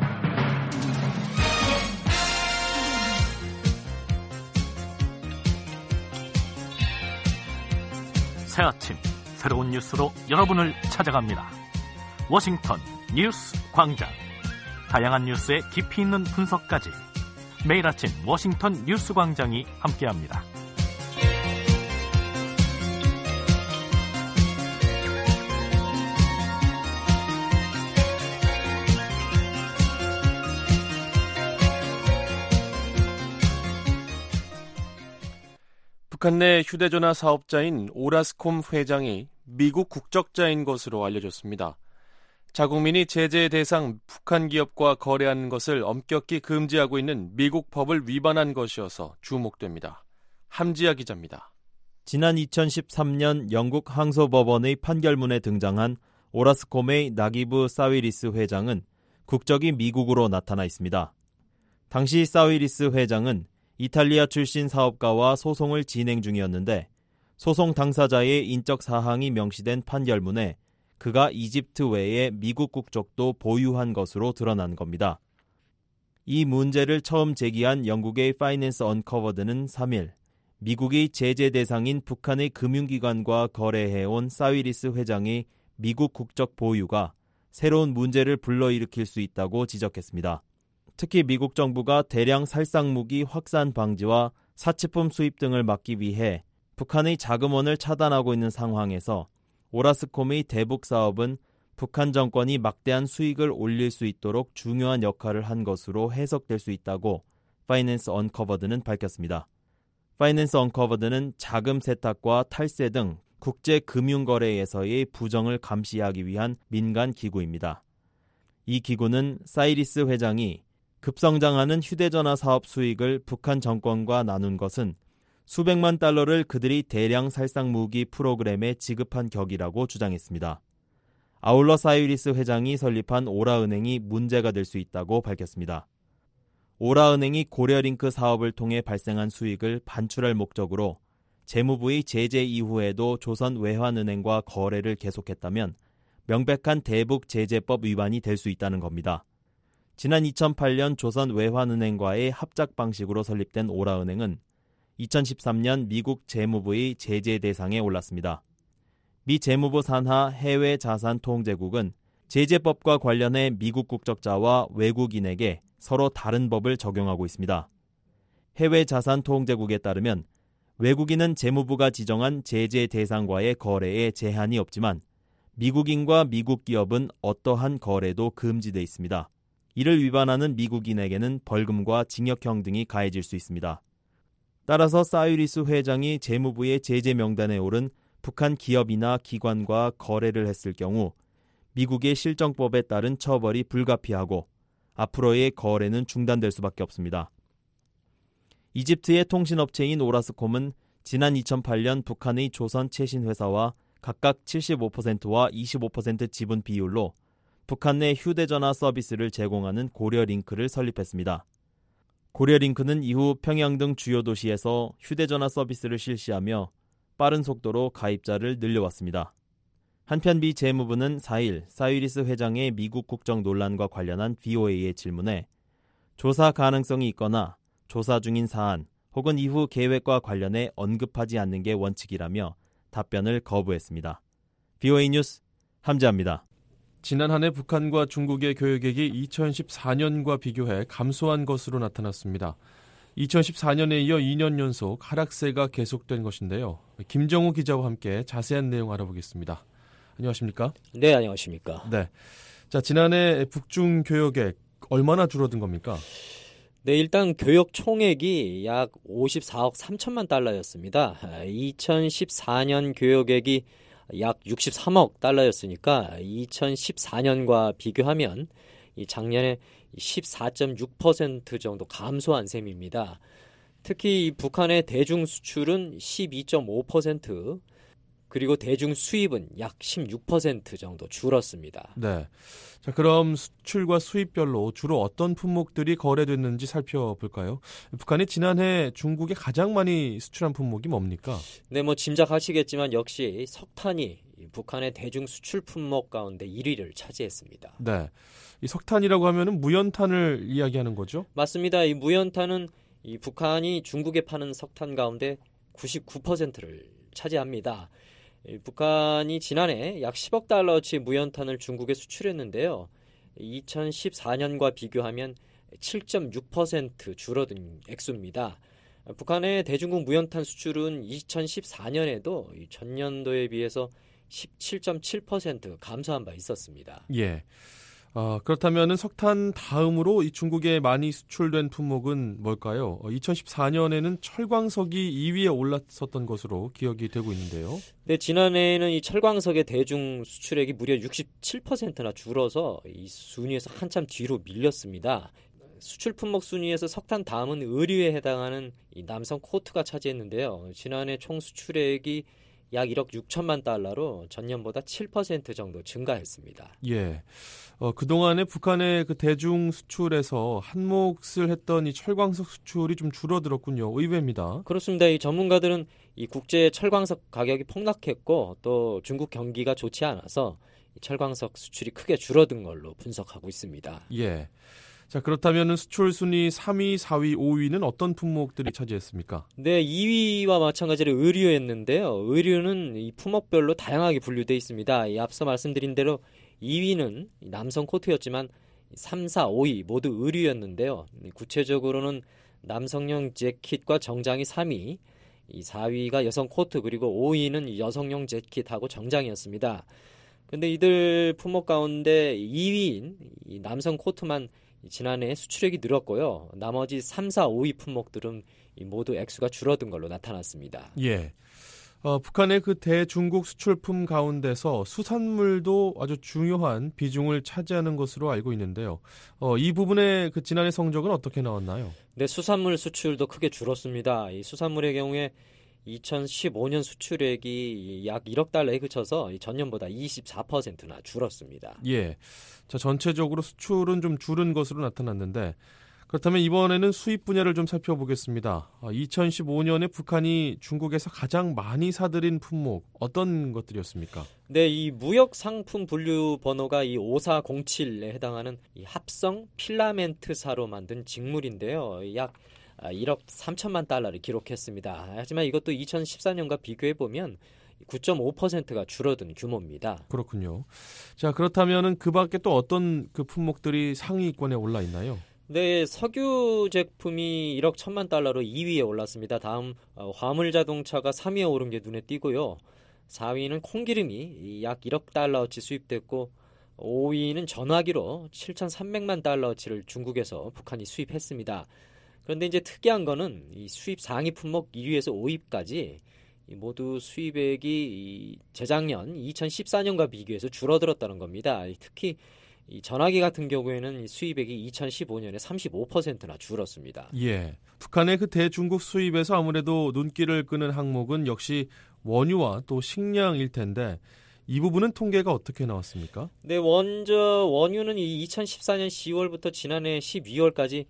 [SPEAKER 18] 새 아침 새로운 뉴스로 여러분을 찾아갑니다. 워싱턴 뉴스 광장. 다양한 뉴스의 깊이 있는 분석까지 매일 아침 워싱턴 뉴스 광장이 함께합니다.
[SPEAKER 4] 북한 내 휴대전화 사업자인 오라스콤 회장이 미국 국적자인 것으로 알려졌습니다. 자국민이 제재 대상 북한 기업과 거래하는 것을 엄격히 금지하고 있는 미국 법을 위반한 것이어서 주목됩니다. 함지아 기자입니다.
[SPEAKER 3] 지난 2013년 영국 항소법원의 판결문에 등장한 오라스콤의 나기브 사위리스 회장은 국적이 미국으로 나타나 있습니다. 당시 사위리스 회장은 이탈리아 출신 사업가와 소송을 진행 중이었는데 소송 당사자의 인적 사항이 명시된 판결문에 그가 이집트 외에 미국 국적도 보유한 것으로 드러난 겁니다. 이 문제를 처음 제기한 영국의 파이낸스 언커버드는 3일 미국이 제재 대상인 북한의 금융기관과 거래해온 사위리스 회장의 미국 국적 보유가 새로운 문제를 불러일으킬 수 있다고 지적했습니다. 특히 미국 정부가 대량 살상무기 확산 방지와 사치품 수입 등을 막기 위해 북한의 자금원을 차단하고 있는 상황에서 오라스콤의 대북 사업은 북한 정권이 막대한 수익을 올릴 수 있도록 중요한 역할을 한 것으로 해석될 수 있다고 파이낸스 언커버드는 밝혔습니다. 파이낸스 언커버드는 자금 세탁과 탈세 등 국제 금융거래에서의 부정을 감시하기 위한 민간 기구입니다. 이 기구는 사이리스 회장이 급성장하는 휴대전화 사업 수익을 북한 정권과 나눈 것은 수백만 달러를 그들이 대량 살상 무기 프로그램에 지급한 격이라고 주장했습니다. 아울러 사이리스 회장이 설립한 오라은행이 문제가 될 수 있다고 밝혔습니다. 오라은행이 고려링크 사업을 통해 발생한 수익을 반출할 목적으로
[SPEAKER 19] 재무부의 제재 이후에도 조선외환은행과 거래를 계속했다면 명백한 대북제재법 위반이 될 수 있다는 겁니다. 지난 2008년 조선외환은행과의 합작 방식으로 설립된 오라은행은 2013년 미국 재무부의 제재 대상에 올랐습니다. 미 재무부 산하 해외자산통제국은 제재법과 관련해 미국 국적자와 외국인에게 서로 다른 법을 적용하고 있습니다. 해외자산통제국에 따르면 외국인은 재무부가 지정한 제재 대상과의 거래에 제한이 없지만 미국인과 미국 기업은 어떠한 거래도 금지돼 있습니다. 이를 위반하는 미국인에게는 벌금과 징역형 등이 가해질 수 있습니다. 따라서 사유리스 회장이 재무부의 제재 명단에 오른 북한 기업이나 기관과 거래를 했을 경우 미국의 실정법에 따른 처벌이 불가피하고 앞으로의 거래는 중단될 수밖에 없습니다. 이집트의 통신업체인 오라스콤은 지난 2008년 북한의 조선 최신회사와 각각 75%와 25% 지분 비율로 북한 내 휴대전화 서비스를 제공하는 고려링크를 설립했습니다. 고려링크는 이후 평양 등 주요 도시에서 휴대전화 서비스를 실시하며 빠른 속도로 가입자를 늘려왔습니다. 한편 미 재무부는 4일 사유리스 회장의 미국 국정 논란과 관련한 VOA의 질문에 조사 가능성이 있거나 조사 중인 사안 혹은 이후 계획과 관련해 언급하지 않는 게 원칙이라며 답변을 거부했습니다. VOA 뉴스 함재합니다.
[SPEAKER 4] 지난 한 해 북한과 중국의 교역액이 2014년과 비교해 감소한 것으로 나타났습니다. 2014년에 이어 2년 연속 하락세가 계속된 것인데요. 김정우 기자와 함께 자세한 내용 알아보겠습니다. 안녕하십니까?
[SPEAKER 20] 네, 안녕하십니까?
[SPEAKER 4] 네. 자, 지난해 북중 교역액 얼마나 줄어든 겁니까?
[SPEAKER 20] 네, 일단 교역 총액이 약 54억 3천만 달러였습니다. 2014년 교역액이 약 63억 달러였으니까 2014년과 비교하면 작년에 14.6% 정도 감소한 셈입니다. 특히 북한의 대중 수출은 12.5%, 그리고 대중 수입은 약 16% 정도 줄었습니다.
[SPEAKER 4] 네. 자, 그럼 수출과 수입별로 주로 어떤 품목들이 거래됐는지 살펴볼까요? 북한이 지난해 중국에 가장 많이 수출한 품목이 뭡니까?
[SPEAKER 20] 네, 짐작하시겠지만 역시 석탄이 북한의 대중 수출 품목 가운데 1위를 차지했습니다.
[SPEAKER 4] 네. 이 석탄이라고 하면은 무연탄을 이야기하는 거죠?
[SPEAKER 20] 맞습니다. 이 무연탄은 이 북한이 중국에 파는 석탄 가운데 99%를 차지합니다. 북한이 지난해 약 10억 달러어치 무연탄을 중국에 수출했는데요. 2014년과 비교하면 7.6% 줄어든 액수입니다. 북한의 대중국 무연탄 수출은 2014년에도 전년도에 비해서 17.7% 감소한 바 있었습니다.
[SPEAKER 4] 예. 그렇다면 석탄 다음으로 이 중국에 많이 수출된 품목은 뭘까요? 2014년에는 철광석이 2위에 올랐었던 것으로 기억이 되고 있는데요.
[SPEAKER 20] 네, 지난해에는 이 철광석의 대중 수출액이 무려 67%나 줄어서 이 순위에서 한참 뒤로 밀렸습니다. 수출 품목 순위에서 석탄 다음은 의류에 해당하는 이 남성 코트가 차지했는데요. 지난해 총 수출액이 약 1억 6천만 달러로 전년보다 7% 정도 증가했습니다.
[SPEAKER 4] 예. 그동안에 북한의 그 대중 수출에서 한 몫을 했던 이 철광석 수출이 좀 줄어들었군요. 의외입니다.
[SPEAKER 20] 그렇습니다. 이 전문가들은 이 국제 철광석 가격이 폭락했고 또 중국 경기가 좋지 않아서 이 철광석 수출이 크게 줄어든 걸로 분석하고 있습니다.
[SPEAKER 4] 예. 자, 그렇다면 수출 순위 3위, 4위, 5위는 어떤 품목들이 차지했습니까?
[SPEAKER 20] 네, 2위와 마찬가지로 의류였는데요. 의류는 이 품목별로 다양하게 분류되어 있습니다. 이 앞서 말씀드린 대로 2위는 남성 코트였지만 3, 4, 5위 모두 의류였는데요. 구체적으로는 남성용 재킷과 정장이 3위, 이 4위가 여성 코트, 그리고 5위는 여성용 재킷하고 정장이었습니다. 그런데 이들 품목 가운데 2위인 이 남성 코트만 지난해 수출액이 늘었고요. 나머지 3, 4, 5위 품목들은 모두 액수가 줄어든 걸로 나타났습니다.
[SPEAKER 4] 예. 북한의 그 대중국 수출품 가운데서 수산물도 아주 중요한 비중을 차지하는 것으로 알고 있는데요. 이 부분의 그 지난해 성적은 어떻게 나왔나요?
[SPEAKER 20] 네, 수산물 수출도 크게 줄었습니다. 이 수산물의 경우에 2015년 수출액이 약 1억 달러에 그쳐서 전년보다 24%나 줄었습니다.
[SPEAKER 4] 예. 자, 전체적으로 수출은 좀 줄은 것으로 나타났는데 그렇다면 이번에는 수입 분야를 좀 살펴보겠습니다. 2015년에 북한이 중국에서 가장 많이 사들인 품목 어떤 것들이었습니까?
[SPEAKER 20] 네, 이 무역 상품 분류 번호가 이 5407에 해당하는 이 합성 필라멘트사로 만든 직물인데요. 약 1억 3천만 달러를 기록했습니다. 하지만 이것도 2014년과 비교해 보면 9.5%가 줄어든 규모입니다.
[SPEAKER 4] 그렇군요. 자, 그렇다면은 그 밖에 또 어떤 그 품목들이 상위권에 올라 있나요?
[SPEAKER 20] 네, 석유 제품이 1억 1천만 달러로 2위에 올랐습니다. 다음 화물 자동차가 3위에 오른 게 눈에 띄고요. 4위는 콩기름이 약 1억 달러어치 수입됐고 5위는 전화기로 7,300만 달러어치를 중국에서 북한이 수입했습니다. 그런데 이제 특이한 거는 이 수입 상위 품목 1위에서 5위까지 모두 수입액이 재작년 2014년과 비교해서 줄어들었다는 겁니다. 특히 이 전화기 같은 경우에는 수입액이 2015년에 35%나 줄었습니다.
[SPEAKER 4] 예, 북한의 그 대중국 수입에서 아무래도 눈길을 끄는 항목은 역시 원유와 또 식량일 텐데 이 부분은 통계가 어떻게 나왔습니까?
[SPEAKER 20] 네, 먼저 원유는 이 2014년 10월부터 지난해 12월까지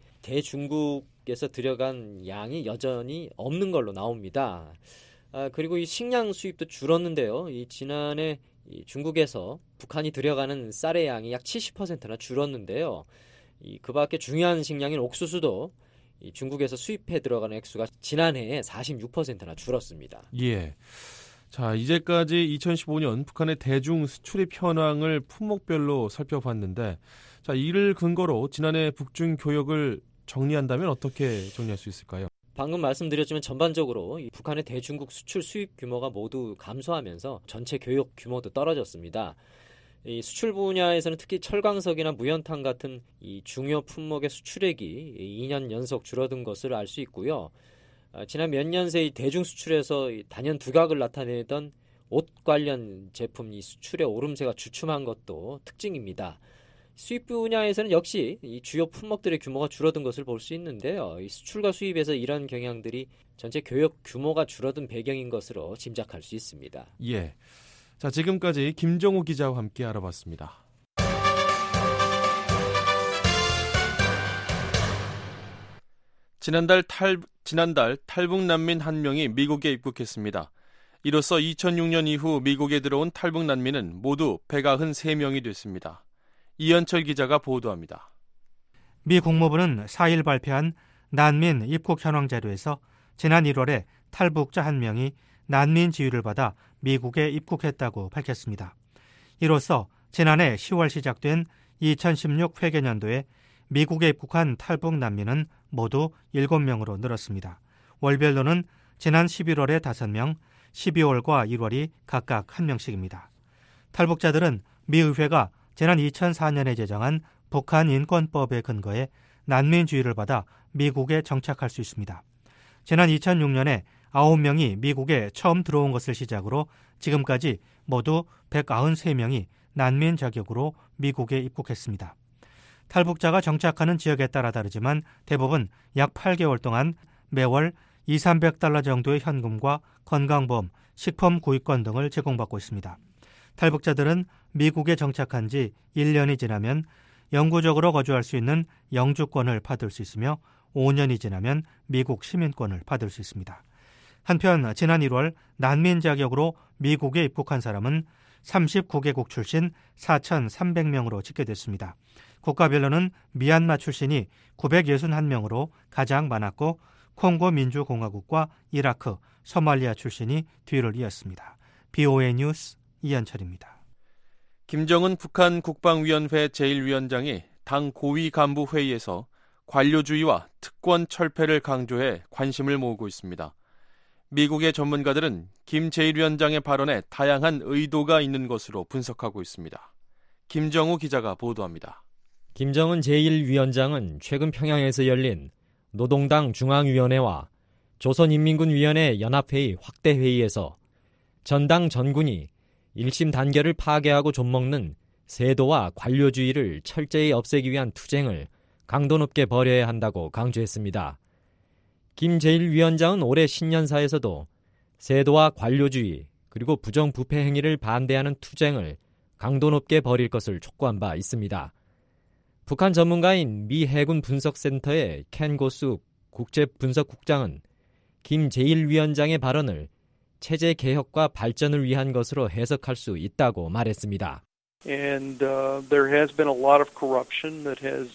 [SPEAKER 20] 대중국에서 들여간 양이 여전히 없는 걸로 나옵니다. 그리고 이 식량 수입도 줄었는데요. 이 지난해 이 중국에서 북한이 들여가는 쌀의 양이 약 70%나 줄었는데요. 그 밖에 중요한 식량인 옥수수도 이 중국에서 수입해 들어가는 액수가 지난해에 46%나 줄었습니다.
[SPEAKER 4] 예. 자, 이제까지 2015년 북한의 대중 수출입 현황을 품목별로 살펴봤는데, 자, 이를 근거로 지난해 북중 교역을 정리한다면 어떻게 정리할 수 있을까요?
[SPEAKER 20] 방금 말씀드렸지만 전반적으로 이 북한의 대중국 수출 수입 규모가 모두 감소하면서 전체 교역 규모도 떨어졌습니다. 이 수출 분야에서는 특히 철광석이나 무연탄 같은 이 중요 품목의 수출액이 2년 연속 줄어든 것을 알 수 있고요. 지난 몇 년 새 대중 수출에서 단연 두각을 나타내던 옷 관련 제품 이 수출의 오름세가 주춤한 것도 특징입니다. 수입 분야에서는 역시 이 주요 품목들의 규모가 줄어든 것을 볼 수 있는데요. 이 수출과 수입에서 이런 경향들이 전체 교역 규모가 줄어든 배경인 것으로 짐작할 수 있습니다.
[SPEAKER 4] 예. 자, 지금까지 김정우 기자와 함께 알아봤습니다. 지난달 탈북 난민 한 명이 미국에 입국했습니다. 이로써 2006년 이후 미국에 들어온 탈북 난민은 모두 193명이 됐습니다. 이현철 기자가 보도합니다.
[SPEAKER 9] 미 국무부는 4일 발표한 난민 입국 현황 자료에서 지난 1월에 탈북자 한 명이 난민 지위를 받아 미국에 입국했다고 밝혔습니다. 이로써 지난해 10월 시작된 2016 회계년도에 미국에 입국한 탈북 난민은 모두 7명으로 늘었습니다. 월별로는 지난 11월에 5명, 12월과 1월이 각각 1명씩입니다. 탈북자들은 미 의회가 지난 2004년에 제정한 북한 인권법에 근거해 난민주의를 받아 미국에 정착할 수 있습니다. 지난 2006년에 9명이 미국에 처음 들어온 것을 시작으로 지금까지 모두 193명이 난민 자격으로 미국에 입국했습니다. 탈북자가 정착하는 지역에 따라 다르지만 대부분 약 8개월 동안 매월 200~300달러 정도의 현금과 건강보험, 식품 구입권 등을 제공받고 있습니다. 탈북자들은 미국에 정착한 지 1년이 지나면 영구적으로 거주할 수 있는 영주권을 받을 수 있으며 5년이 지나면 미국 시민권을 받을 수 있습니다. 한편 지난 1월 난민 자격으로 미국에 입국한 사람은 39개국 출신 4,300명으로 집계됐습니다. 국가별로는 미얀마 출신이 961명으로 가장 많았고 콩고 민주공화국과 이라크, 소말리아 출신이 뒤를 이었습니다. BOA 뉴스 이현철입니다.
[SPEAKER 4] 김정은 북한 국방위원회 제1위원장이 당 고위 간부 회의에서 관료주의와 특권 철폐를 강조해 관심을 모으고 있습니다. 미국의 전문가들은 김 제1위원장의 발언에 다양한 의도가 있는 것으로 분석하고 있습니다. 김정우 기자가 보도합니다.
[SPEAKER 3] 김정은 제1위원장은 최근 평양에서 열린 노동당 중앙위원회와 조선인민군위원회 연합회의 확대회의에서 전당 전군이 일심 단결을 파괴하고 좀먹는 세도와 관료주의를 철저히 없애기 위한 투쟁을 강도 높게 벌여야 한다고 강조했습니다. 김 제1위원장은 올해 신년사에서도 세도와 관료주의 그리고 부정부패 행위를 반대하는 투쟁을 강도 높게 벌일 것을 촉구한 바 있습니다. 북한 전문가인 미 해군 분석센터의 켄 고수 국제분석국장은 김제일 위원장의 발언을 체제 개혁과 발전을 위한 것으로 해석할 수 있다고 말했습니다.
[SPEAKER 21] And there has been a lot of corruption that has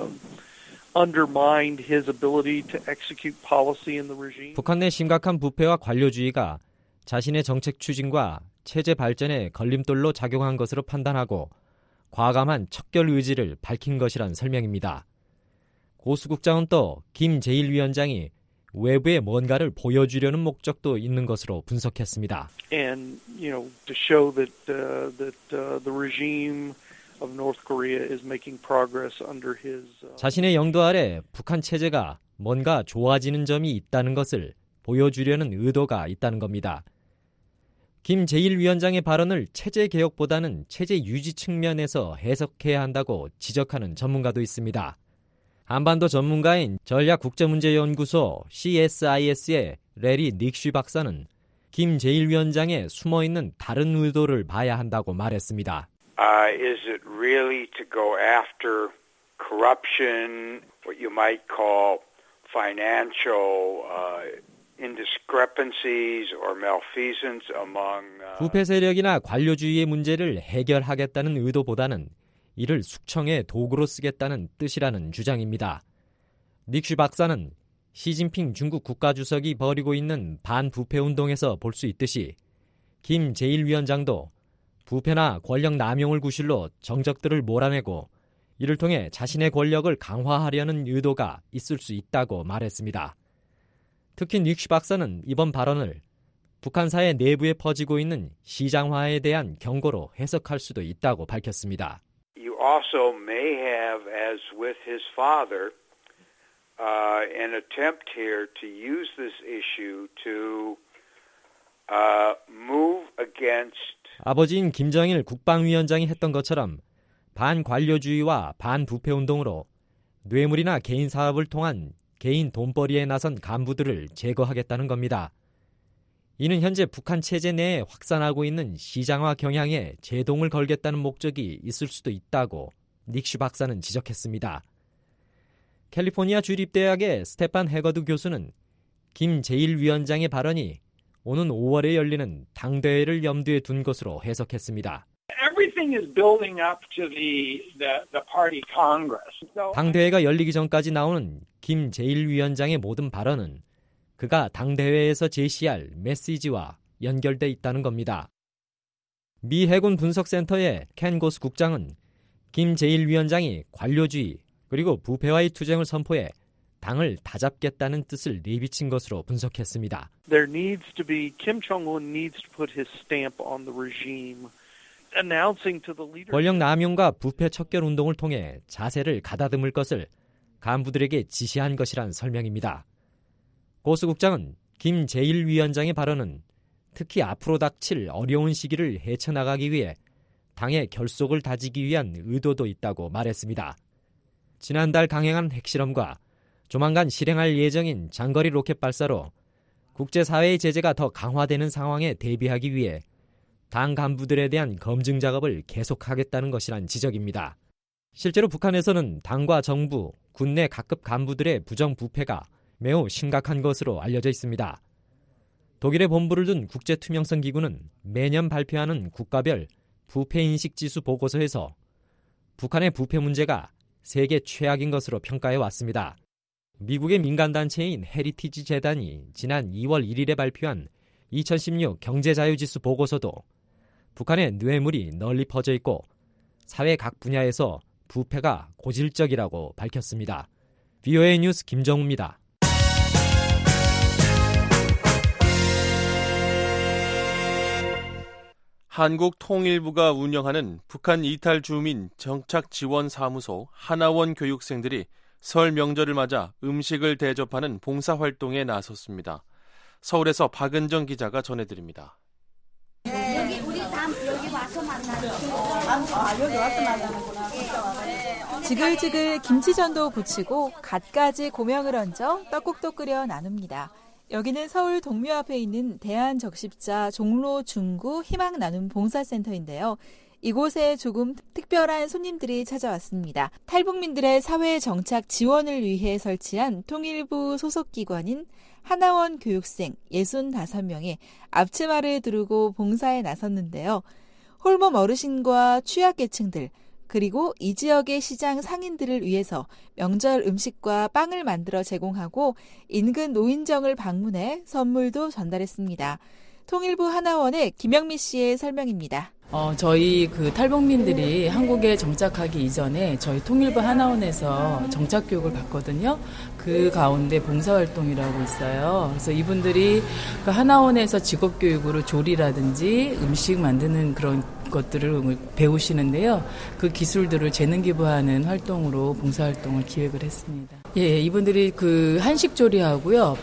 [SPEAKER 21] undermined his ability to execute policy in the regime.
[SPEAKER 3] 북한 내 심각한 부패와 관료주의가 자신의 정책 추진과 체제 발전에 걸림돌로 작용한 것으로 판단하고 과감한 척결 의지를 밝힌 것이란 설명입니다. 고수국장은 또 김제일 위원장이 외부에 뭔가를 보여주려는 목적도 있는 것으로 분석했습니다.
[SPEAKER 21] And to show that the regime of North Korea is making progress under his
[SPEAKER 3] 자신의 영도 아래 북한 체제가 뭔가 좋아지는 점이 있다는 것을 보여주려는 의도가 있다는 겁니다. 김제일 위원장의 발언을 체제 개혁보다는 체제 유지 측면에서 해석해야 한다고 지적하는 전문가도 있습니다. 한반도 전문가인 전략국제문제연구소 CSIS의 레리 닉쉬 박사는 김제일 위원장의 숨어있는 다른 의도를 봐야 한다고 말했습니다.
[SPEAKER 22] Is it really to go after corruption, what you might call financial indiscrepancies or malfeasance among
[SPEAKER 3] 부패 세력이나 관료주의의 문제를 해결하겠다는 의도보다는 이를 숙청의 도구로 쓰겠다는 뜻이라는 주장입니다. 닉쉬 박사는 시진핑 중국 국가주석이 벌이고 있는 반부패 운동에서 볼 수 있듯이 김제일 위원장도 부패나 권력 남용을 구실로 정적들을 몰아내고 이를 통해 자신의 권력을 강화하려는 의도가 있을 수 있다고 말했습니다. 특히 닉쉬 박사는 이번 발언을 북한 사회 내부에 퍼지고 있는 시장화에 대한 경고로 해석할 수도 있다고 밝혔습니다.
[SPEAKER 22] You also may have, as with his father, an attempt here to use this issue to move against
[SPEAKER 3] 아버지인 김정일 국방위원장이 했던 것처럼 반관료주의와 반부패 운동으로 뇌물이나 개인 사업을 통한 개인 돈벌이에 나선 간부들을 제거하겠다는 겁니다. 이는 현재 북한 체제 내에 확산하고 있는 시장화 경향에 제동을 걸겠다는 목적이 있을 수도 있다고 닉쉬 박사는 지적했습니다. 캘리포니아 주립대학의 스테판 해거드 교수는 김제일 위원장의 발언이 오는 5월에 열리는 당대회를 염두에 둔 것으로 해석했습니다.
[SPEAKER 21] Everything is building up to the party congress.
[SPEAKER 3] 당대회가 열리기 전까지 나오는 김제일 위원장의 모든 발언은 그가 당대회에서 제시할 메시지와 연결돼 있다는 겁니다. 미 해군 분석센터의 켄 고스 국장은 김제일 위원장이 관료주의 그리고 부패와의 투쟁을 선포해 당을 다잡겠다는 뜻을 내비친 것으로 분석했습니다.
[SPEAKER 21] There needs to be Kim Jong-un needs to put his stamp on the regime, announcing to the leader.
[SPEAKER 3] 권력 남용과 부패 척결 운동을 통해 자세를 가다듬을 것을 간부들에게 지시한 것이란 설명입니다. 고수 국장은 김제일 위원장의 발언은 특히 앞으로 닥칠 어려운 시기를 헤쳐나가기 위해 당의 결속을 다지기 위한 의도도 있다고 말했습니다. 지난달 강행한 핵실험과 조만간 실행할 예정인 장거리 로켓 발사로 국제사회의 제재가 더 강화되는 상황에 대비하기 위해 당 간부들에 대한 검증 작업을 계속하겠다는 것이란 지적입니다. 실제로 북한에서는 당과 정부, 군내 각급 간부들의 부정부패가 매우 심각한 것으로 알려져 있습니다. 독일의 본부를 둔 국제투명성기구는 매년 발표하는 국가별 부패인식지수 보고서에서 북한의 부패 문제가 세계 최악인 것으로 평가해 왔습니다. 미국의 민간단체인 헤리티지 재단이 지난 2월 1일에 발표한 2016 경제자유지수 보고서도 북한의 뇌물이 널리 퍼져 있고 사회 각 분야에서 부패가 고질적이라고 밝혔습니다. VOA 뉴스 김정우입니다.
[SPEAKER 4] 한국통일부가 운영하는 북한 이탈 주민 정착 지원 사무소 하나원 교육생들이 설 명절을 맞아 음식을 대접하는 봉사활동에 나섰습니다. 서울에서 박은정 기자가 전해드립니다.
[SPEAKER 23] 여기 우리 여기 와서 만나요. 여기 와서 만나는구나.
[SPEAKER 24] 지글지글 김치전도 부치고 갖가지 고명을 얹어 떡국도 끓여 나눕니다. 여기는 서울 동묘 앞에 있는 대한적십자 종로 중구 희망나눔 봉사센터인데요. 이곳에 조금 특별한 손님들이 찾아왔습니다. 탈북민들의 사회 정착 지원을 위해 설치한 통일부 소속기관인 하나원 교육생 65명이 앞치마를 두르고 봉사에 나섰는데요. 홀몸 어르신과 취약계층들, 그리고 이 지역의 시장 상인들을 위해서 명절 음식과 빵을 만들어 제공하고 인근 노인정을 방문해 선물도 전달했습니다. 통일부 하나원의 김영미 씨의 설명입니다.
[SPEAKER 1] 저희 탈북민들이 한국에 정착하기 이전에 저희 통일부 하나원에서 정착교육을 받거든요. 그 가운데 봉사활동이라고 있어요. 그래서 이분들이 하나원에서 직업교육으로 조리라든지 음식 만드는 그런 것들을 배우시는데요. 그 기술들을 재능 기부하는 활동으로 봉사활동을 기획을 했습니다. 예, 이분들이 한식 조리하고요.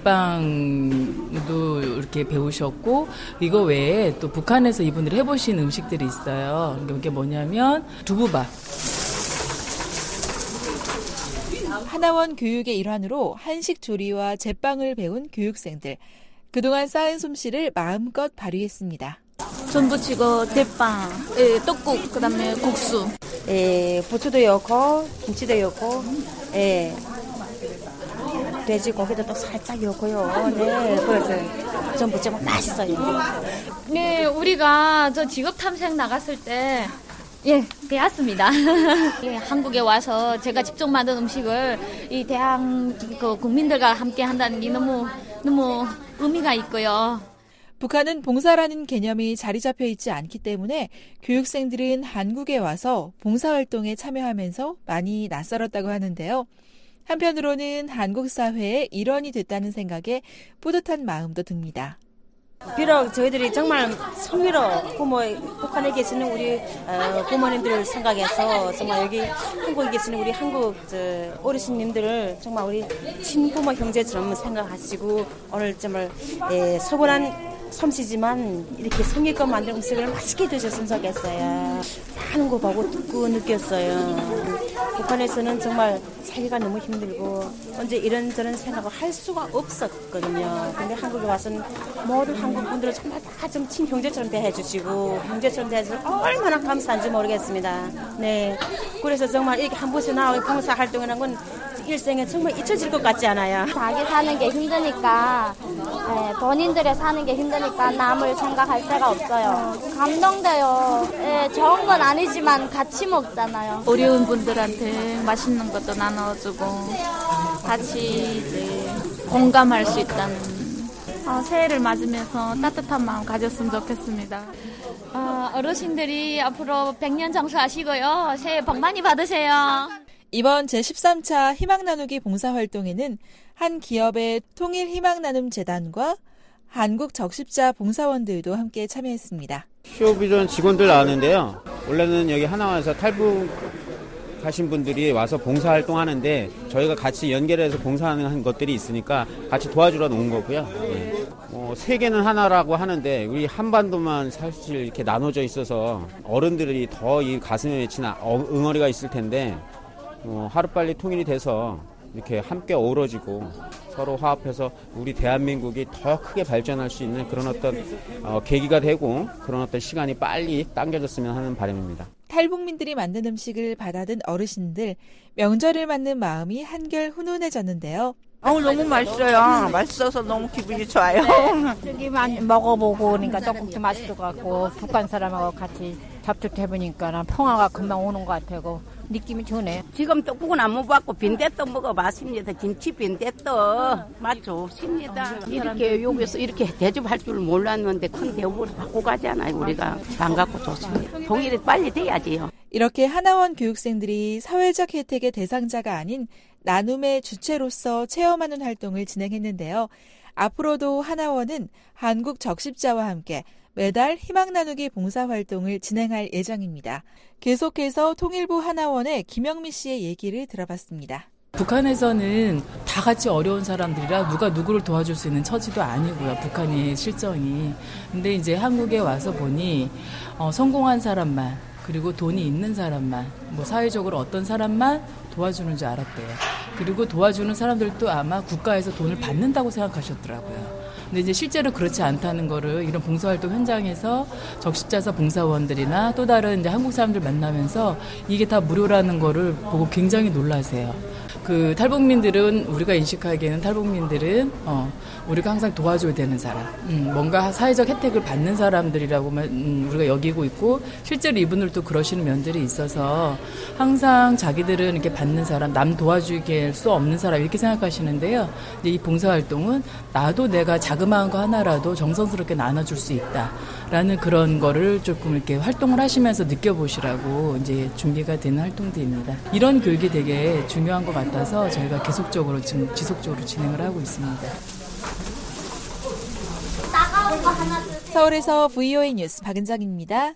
[SPEAKER 1] 제빵도 이렇게 배우셨고, 이거 외에 또 북한에서 이분들이 해보신 음식들이 있어요. 이게 뭐냐면 두부밥.
[SPEAKER 24] 하나원 교육의 일환으로 한식 조리와 제빵을 배운 교육생들. 그동안 쌓은 솜씨를 마음껏 발휘했습니다.
[SPEAKER 2] 전부치고 대빵, 떡국, 그다음에 국수.
[SPEAKER 5] 부추도 넣고 김치도 넣고, 돼지고기도 또 살짝 넣고요. 네, 그래서 전부치고 맛있어요.
[SPEAKER 2] 네, 우리가 저 직업 탐색 나갔을 때. 예, 그렇습니다. 예, 한국에 와서 제가 직접 만든 음식을 이 대한 국민들과 함께 한다는 게 너무 의미가 있고요.
[SPEAKER 24] 북한은 봉사라는 개념이 자리 잡혀 있지 않기 때문에 교육생들은 한국에 와서 봉사활동에 참여하면서 많이 낯설었다고 하는데요. 한편으로는 한국 사회의 일원이 됐다는 생각에 뿌듯한 마음도 듭니다.
[SPEAKER 5] 비록 저희들이 정말 성의로 북한에 계시는 우리 부모님들을 생각해서 정말 여기 한국에 계시는 우리 한국 어르신님들을 정말 우리 친부모 형제처럼 생각하시고 오늘 정말 서운한 솜씨지만 이렇게 성의껏 만든 음식을 맛있게 드셨으면 좋겠어요. 하는 거 보고 듣고 느꼈어요. 북한에서는 정말 살기가 너무 힘들고 언제 이런저런 생각을 할 수가 없었거든요. 근데 한국에 와서는 모든 한국 분들을 정말 다 좀 친형제처럼 대해주시고 형제처럼 대해주시고 얼마나 감사한지 모르겠습니다. 네, 그래서 정말 이렇게 한 번씩 나와 봉사 활동이라는 건 일생에 정말 잊혀질 것 같지 않아요.
[SPEAKER 23] 자기 사는 게 힘드니까, 본인들이 사는 게 힘드니까 남을 생각할 새가 없어요. 감동돼요. 좋은 건 아니지만 같이 먹잖아요.
[SPEAKER 2] 어려운 분들한테 맛있는 것도 나눠주고 같이 이제 공감할 수 있다는 새해를 맞으면서 따뜻한 마음 가졌으면 좋겠습니다. 어르신들이 앞으로 100년 장수하시고요. 새해 복 많이 받으세요.
[SPEAKER 24] 이번 제13차 희망나누기 봉사활동에는 한 기업의 통일희망나눔재단과 한국적십자 봉사원들도 함께 참여했습니다.
[SPEAKER 8] 쇼비전 직원들 나왔는데요. 원래는 여기 하나원에서 탈북 가신 분들이 와서 봉사활동하는데 저희가 같이 연결해서 봉사하는 것들이 있으니까 같이 도와주러 온 거고요. 세계는 하나라고 하는데 우리 한반도만 사실 이렇게 나눠져 있어서 어른들이 더 이 가슴에 맺힌 응어리가 있을 텐데 하루빨리 통일이 돼서 이렇게 함께 어우러지고 서로 화합해서 우리 대한민국이 더 크게 발전할 수 있는 그런 어떤 계기가 되고 그런 어떤 시간이 빨리 당겨졌으면 하는 바람입니다.
[SPEAKER 24] 탈북민들이 만든 음식을 받아든 어르신들, 명절을 맞는 마음이 한결 훈훈해졌는데요.
[SPEAKER 25] 너무 맛있어요. 맛있어서 너무 기분이 좋아요.
[SPEAKER 26] 여기만 먹어보고 그러니까 떡국도 맛있을 것 같고 북한 사람하고 같이 잡숫해보니까 평화가 금방 오는 것 같아요. 느낌이 좋네.
[SPEAKER 5] 지금 떡국은 안 먹어봤고 빈대떡 먹어봤습니다. 김치 빈대떡 맛 좋습니다. 이렇게 여기서 이렇게 대접할 줄 몰랐는데 큰 대우를 받고 가잖아요. 우리가 반갑고 좋습니다. 통일이 빨리 돼야지요.
[SPEAKER 24] 이렇게 하나원 교육생들이 사회적 혜택의 대상자가 아닌 나눔의 주체로서 체험하는 활동을 진행했는데요. 앞으로도 하나원은 한국적십자와 함께 매달 희망나누기 봉사활동을 진행할 예정입니다. 계속해서 통일부 하나원의 김영미 씨의 얘기를 들어봤습니다.
[SPEAKER 1] 북한에서는 다 같이 어려운 사람들이라 누가 누구를 도와줄 수 있는 처지도 아니고요. 북한의 실정이. 근데 이제 한국에 와서 보니 성공한 사람만 그리고 돈이 있는 사람만 사회적으로 어떤 사람만 도와주는 줄 알았대요. 그리고 도와주는 사람들도 아마 국가에서 돈을 받는다고 생각하셨더라고요. 근데 이제 실제로 그렇지 않다는 거를 이런 봉사활동 현장에서 적십자사 봉사원들이나 또 다른 이제 한국 사람들 만나면서 이게 다 무료라는 거를 보고 굉장히 놀라세요. 그 탈북민들은 우리가 인식하기에는 탈북민들은 우리가 항상 도와줘야 되는 사람, 뭔가 사회적 혜택을 받는 사람들이라고만 우리가 여기고 있고 실제로 이분들도 그러시는 면들이 있어서 항상 자기들은 이렇게 받는 사람, 남 도와주게 할 수 없는 사람 이렇게 생각하시는데요. 이제 이 봉사활동은 나도 내가 자그마한 거 하나라도 정성스럽게 나눠줄 수 있다라는 그런 거를 조금 이렇게 활동을 하시면서 느껴보시라고 이제 준비가 되는 활동들입니다. 이런 교육이 되게 중요한 것 같아서 저희가 계속적으로 지금 지속적으로 진행을 하고 있습니다.
[SPEAKER 24] 서울에서 VOA 뉴스 박은정입니다.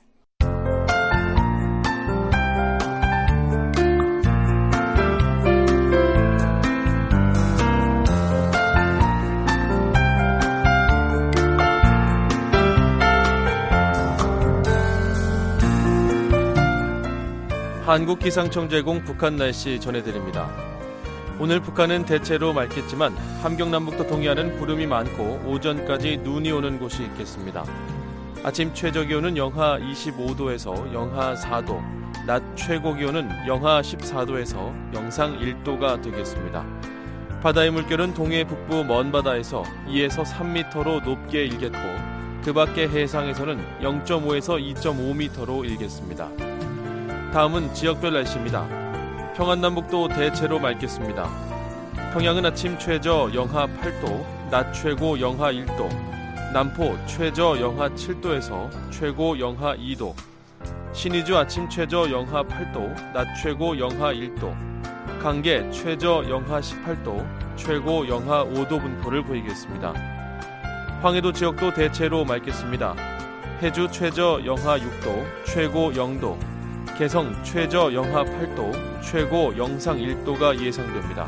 [SPEAKER 4] 한국기상청 제공 북한 날씨 전해드립니다. 오늘 북한은 대체로 맑겠지만 함경남북도 동해안은 구름이 많고 오전까지 눈이 오는 곳이 있겠습니다. 아침 최저기온은 영하 25도에서 영하 4도, 낮 최고기온은 영하 14도에서 영상 1도가 되겠습니다. 바다의 물결은 동해 북부 먼바다에서 2에서 3m로 높게 일겠고 그 밖의 해상에서는 0.5에서 2.5m로 일겠습니다. 다음은 지역별 날씨입니다. 평안남북도 대체로 맑겠습니다. 평양은 아침 최저 영하 8도, 낮 최고 영하 1도, 남포 최저 영하 7도에서 최고 영하 2도, 신의주 아침 최저 영하 8도, 낮 최고 영하 1도, 강계 최저 영하 18도, 최고 영하 5도 분포를 보이겠습니다. 황해도 지역도 대체로 맑겠습니다. 해주 최저 영하 6도, 최고 0도, 개성 최저 영하 8도, 최고 영상 1도가 예상됩니다.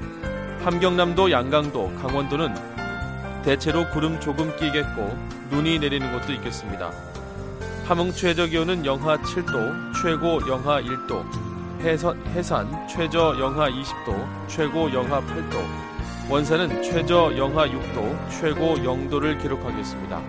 [SPEAKER 4] 함경남도, 양강도, 강원도는 대체로 구름 조금 끼겠고 눈이 내리는 곳도 있겠습니다. 함흥 최저기온은 영하 7도, 최고 영하 1도, 해산 최저 영하 20도, 최고 영하 8도, 원산은 최저 영하 6도, 최고 0도를 기록하겠습니다.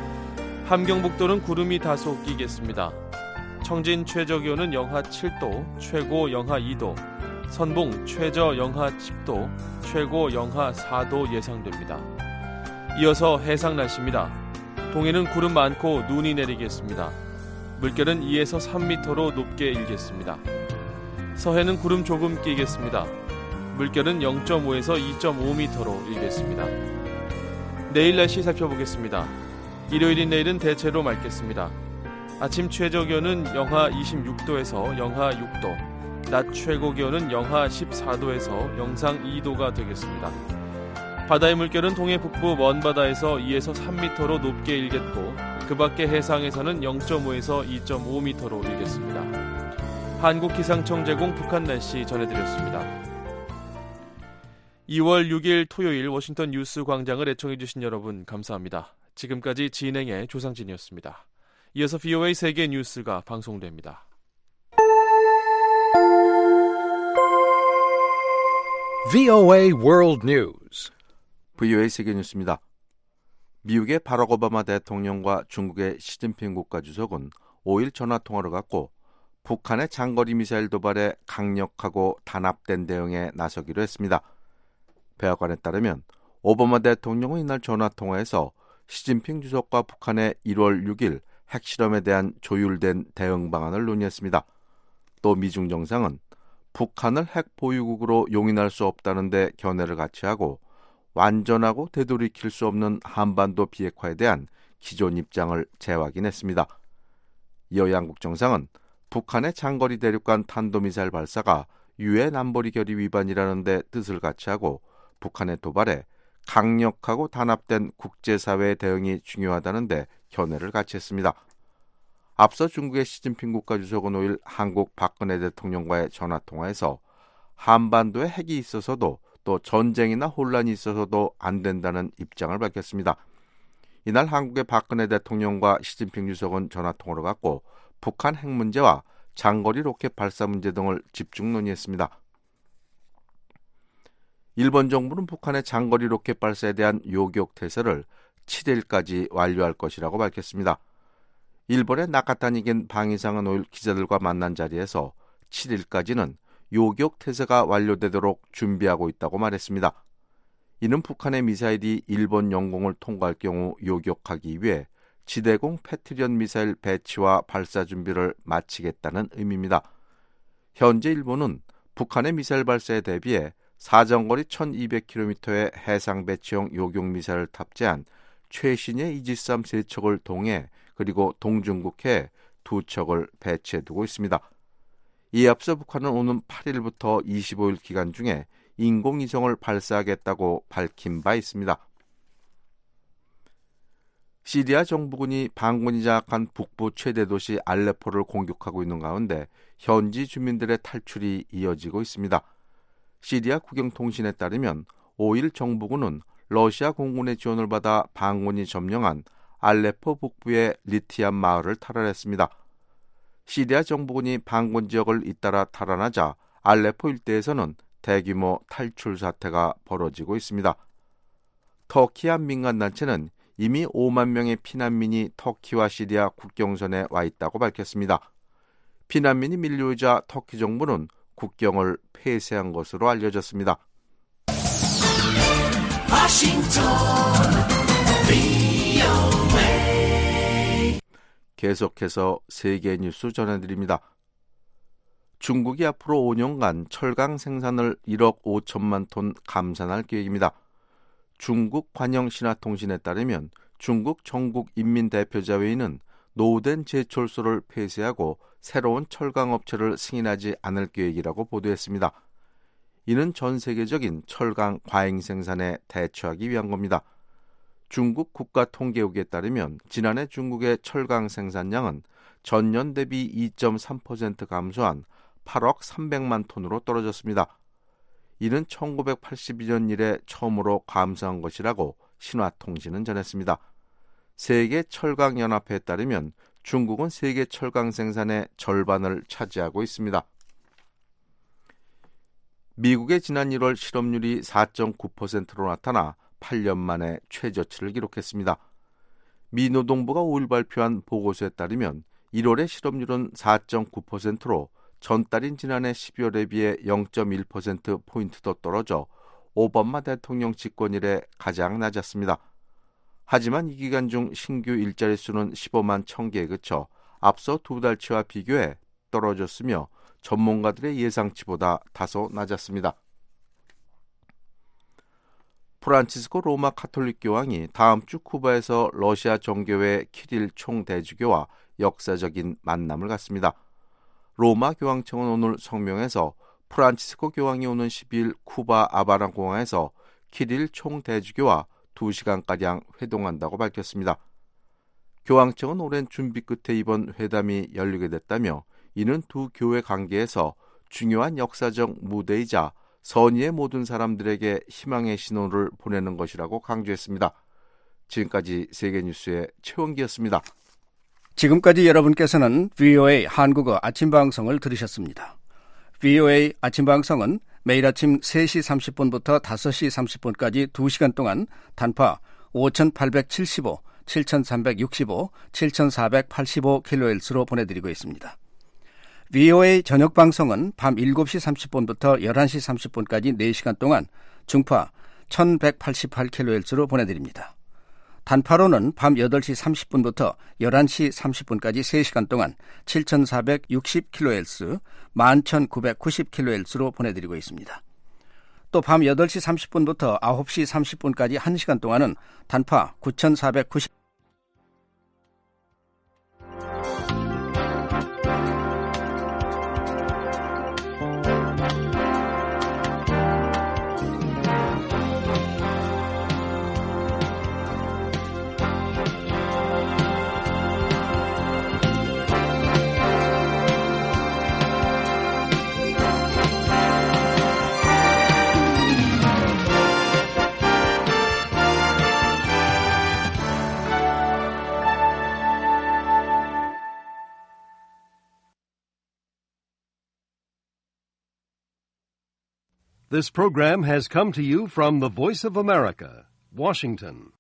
[SPEAKER 4] 함경북도는 구름이 다소 끼겠습니다. 청진 최저기온은 영하 7도, 최고 영하 2도, 선봉 최저 영하 10도, 최고 영하 4도 예상됩니다. 이어서 해상 날씨입니다. 동해는 구름 많고 눈이 내리겠습니다. 물결은 2에서 3m로 높게 일겠습니다. 서해는 구름 조금 끼겠습니다. 물결은 0.5에서 2.5m로 일겠습니다. 내일 날씨 살펴보겠습니다. 일요일인 내일은 대체로 맑겠습니다. 아침 최저기온은 영하 26도에서 영하 6도, 낮 최고기온은 영하 14도에서 영상 2도가 되겠습니다. 바다의 물결은 동해 북부 먼바다에서 2에서 3m로 높게 일겠고 그 밖의 해상에서는 0.5에서 2.5m로 일겠습니다. 한국기상청 제공 북한 날씨 전해드렸습니다. 2월 6일 토요일 워싱턴 뉴스 광장을 애청해주신 여러분 감사합니다. 지금까지 진행의 조상진이었습니다. 이어서 VOA 세계 뉴스가 방송됩니다.
[SPEAKER 7] VOA World News.
[SPEAKER 10] VOA 세계 뉴스입니다. 미국의 바락 오바마 대통령과 중국의 시진핑 국가주석은 5일 전화통화를 갖고 북한의 장거리 미사일 도발에 강력하고 단합된 대응에 나서기로 했습니다. 백악관에 따르면 오바마 대통령은 이날 전화통화에서 시진핑 주석과 북한의 1월 6일 핵실험에 대한 조율된 대응 방안을 논의했습니다. 또 미중 정상은 북한을 핵 보유국으로 용인할 수 없다는 데 견해를 같이 하고 완전하고 되돌이킬 수 없는 한반도 비핵화에 대한 기존 입장을 재확인했습니다. 이어 양국 정상은 북한의 장거리 대륙간 탄도미사일 발사가 유엔 안보리 결의 위반이라는 데 뜻을 같이 하고 북한의 도발에 강력하고 단합된 국제사회의 대응이 중요하다는 데 견해를 같이 했습니다. 앞서 중국의 시진핑 국가주석은 5일 한국 박근혜 대통령과의 전화통화에서 한반도에 핵이 있어서도 또 전쟁이나 혼란이 있어서도 안 된다는 입장을 밝혔습니다. 이날 한국의 박근혜 대통령과 시진핑 주석은 전화통화를 갖고 북한 핵 문제와 장거리 로켓 발사 문제 등을 집중 논의했습니다. 일본 정부는 북한의 장거리 로켓 발사에 대한 요격 태세를 7일까지 완료할 것이라고 밝혔습니다. 일본의 나카타니겐 방위상은 5일 기자들과 만난 자리에서 7일까지는 요격 태세가 완료되도록 준비하고 있다고 말했습니다. 이는 북한의 미사일이 일본 영공을 통과할 경우 요격하기 위해 지대공 패트리엇 미사일 배치와 발사 준비를 마치겠다는 의미입니다. 현재 일본은 북한의 미사일 발사에 대비해 사정거리 1200km의 해상 배치형 요격 미사일을 탑재한 최신의 이지스-3 3척을 동해 그리고 동중국해에 2척을 배치해두고 있습니다. 이에 앞서 북한은 오는 8일부터 25일 기간 중에 인공위성을 발사하겠다고 밝힌 바 있습니다. 시리아 정부군이 반군이 장악한 북부 최대 도시 알레포를 공격하고 있는 가운데 현지 주민들의 탈출이 이어지고 있습니다. 시리아 국영통신에 따르면 5일 정부군은 러시아 공군의 지원을 받아 반군이 점령한 알레포 북부의 리티안 마을을 탈환했습니다. 시리아 정부군이 반군 지역을 잇따라 탈환하자 알레포 일대에서는 대규모 탈출 사태가 벌어지고 있습니다. 터키 한 민간단체는 이미 5만 명의 피난민이 터키와 시리아 국경선에 와 있다고 밝혔습니다. 피난민이 밀려오자 터키 정부는 국경을 폐쇄한 것으로 알려졌습니다. 계속해서 세계 뉴스 전해드립니다. 중국이 앞으로 5년간 철강 생산을 1억 5천만 톤 감산할 계획입니다. 중국 관영신화통신에 따르면 중국 전국인민대표자회의는 노후된 제철소를 폐쇄하고 새로운 철강업체를 승인하지 않을 계획이라고 보도했습니다. 이는 전 세계적인 철강 과잉 생산에 대처하기 위한 겁니다. 중국 국가통계국에 따르면 지난해 중국의 철강 생산량은 전년 대비 2.3% 감소한 8억 300만 톤으로 떨어졌습니다. 이는 1982년 이래 처음으로 감소한 것이라고 신화통신은 전했습니다. 세계 철강연합회에 따르면 중국은 세계 철강 생산의 절반을 차지하고 있습니다. 미국의 지난 1월 실업률이 4.9%로 나타나 8년 만에 최저치를 기록했습니다. 미 노동부가 5일 발표한 보고서에 따르면 1월의 실업률은 4.9%로 전달인 지난해 12월에 비해 0.1%포인트 더 떨어져 오바마 대통령 집권 이래 가장 낮았습니다. 하지만 이 기간 중 신규 일자리 수는 15만 1000개에 그쳐 앞서 두 달치와 비교해 떨어졌으며 전문가들의 예상치보다 다소 낮았습니다. 프란치스코 로마 카톨릭 교황이 다음 주 쿠바에서 러시아 정교회 키릴 총대주교와 역사적인 만남을 갖습니다. 로마 교황청은 오늘 성명에서 프란치스코 교황이 오는 12일 쿠바 아바나 공항에서 키릴 총대주교와 2시간가량 회동한다고 밝혔습니다. 교황청은 오랜 준비 끝에 이번 회담이 열리게 됐다며 이는 두 교회 관계에서 중요한 역사적 무대이자 선의의 모든 사람들에게 희망의 신호를 보내는 것이라고 강조했습니다. 지금까지 세계뉴스의 최원기였습니다.
[SPEAKER 7] 지금까지 여러분께서는 VOA 한국어 아침방송을 들으셨습니다. VOA 아침방송은 매일 아침 3시 30분부터 5시 30분까지 2시간 동안 단파 5875, 7365, 7485kHz로 보내드리고 있습니다. VOA 저녁방송은 밤 7시 30분부터 11시 30분까지 4시간 동안 중파 1188kHz로 보내드립니다. 단파로는 밤 8시 30분부터 11시 30분까지 3시간 동안 7460kHz, 11990kHz로 보내드리고 있습니다. 또 밤 8시 30분부터 9시 30분까지 1시간 동안은 단파 9490
[SPEAKER 11] This program has come to you from the Voice of America, Washington.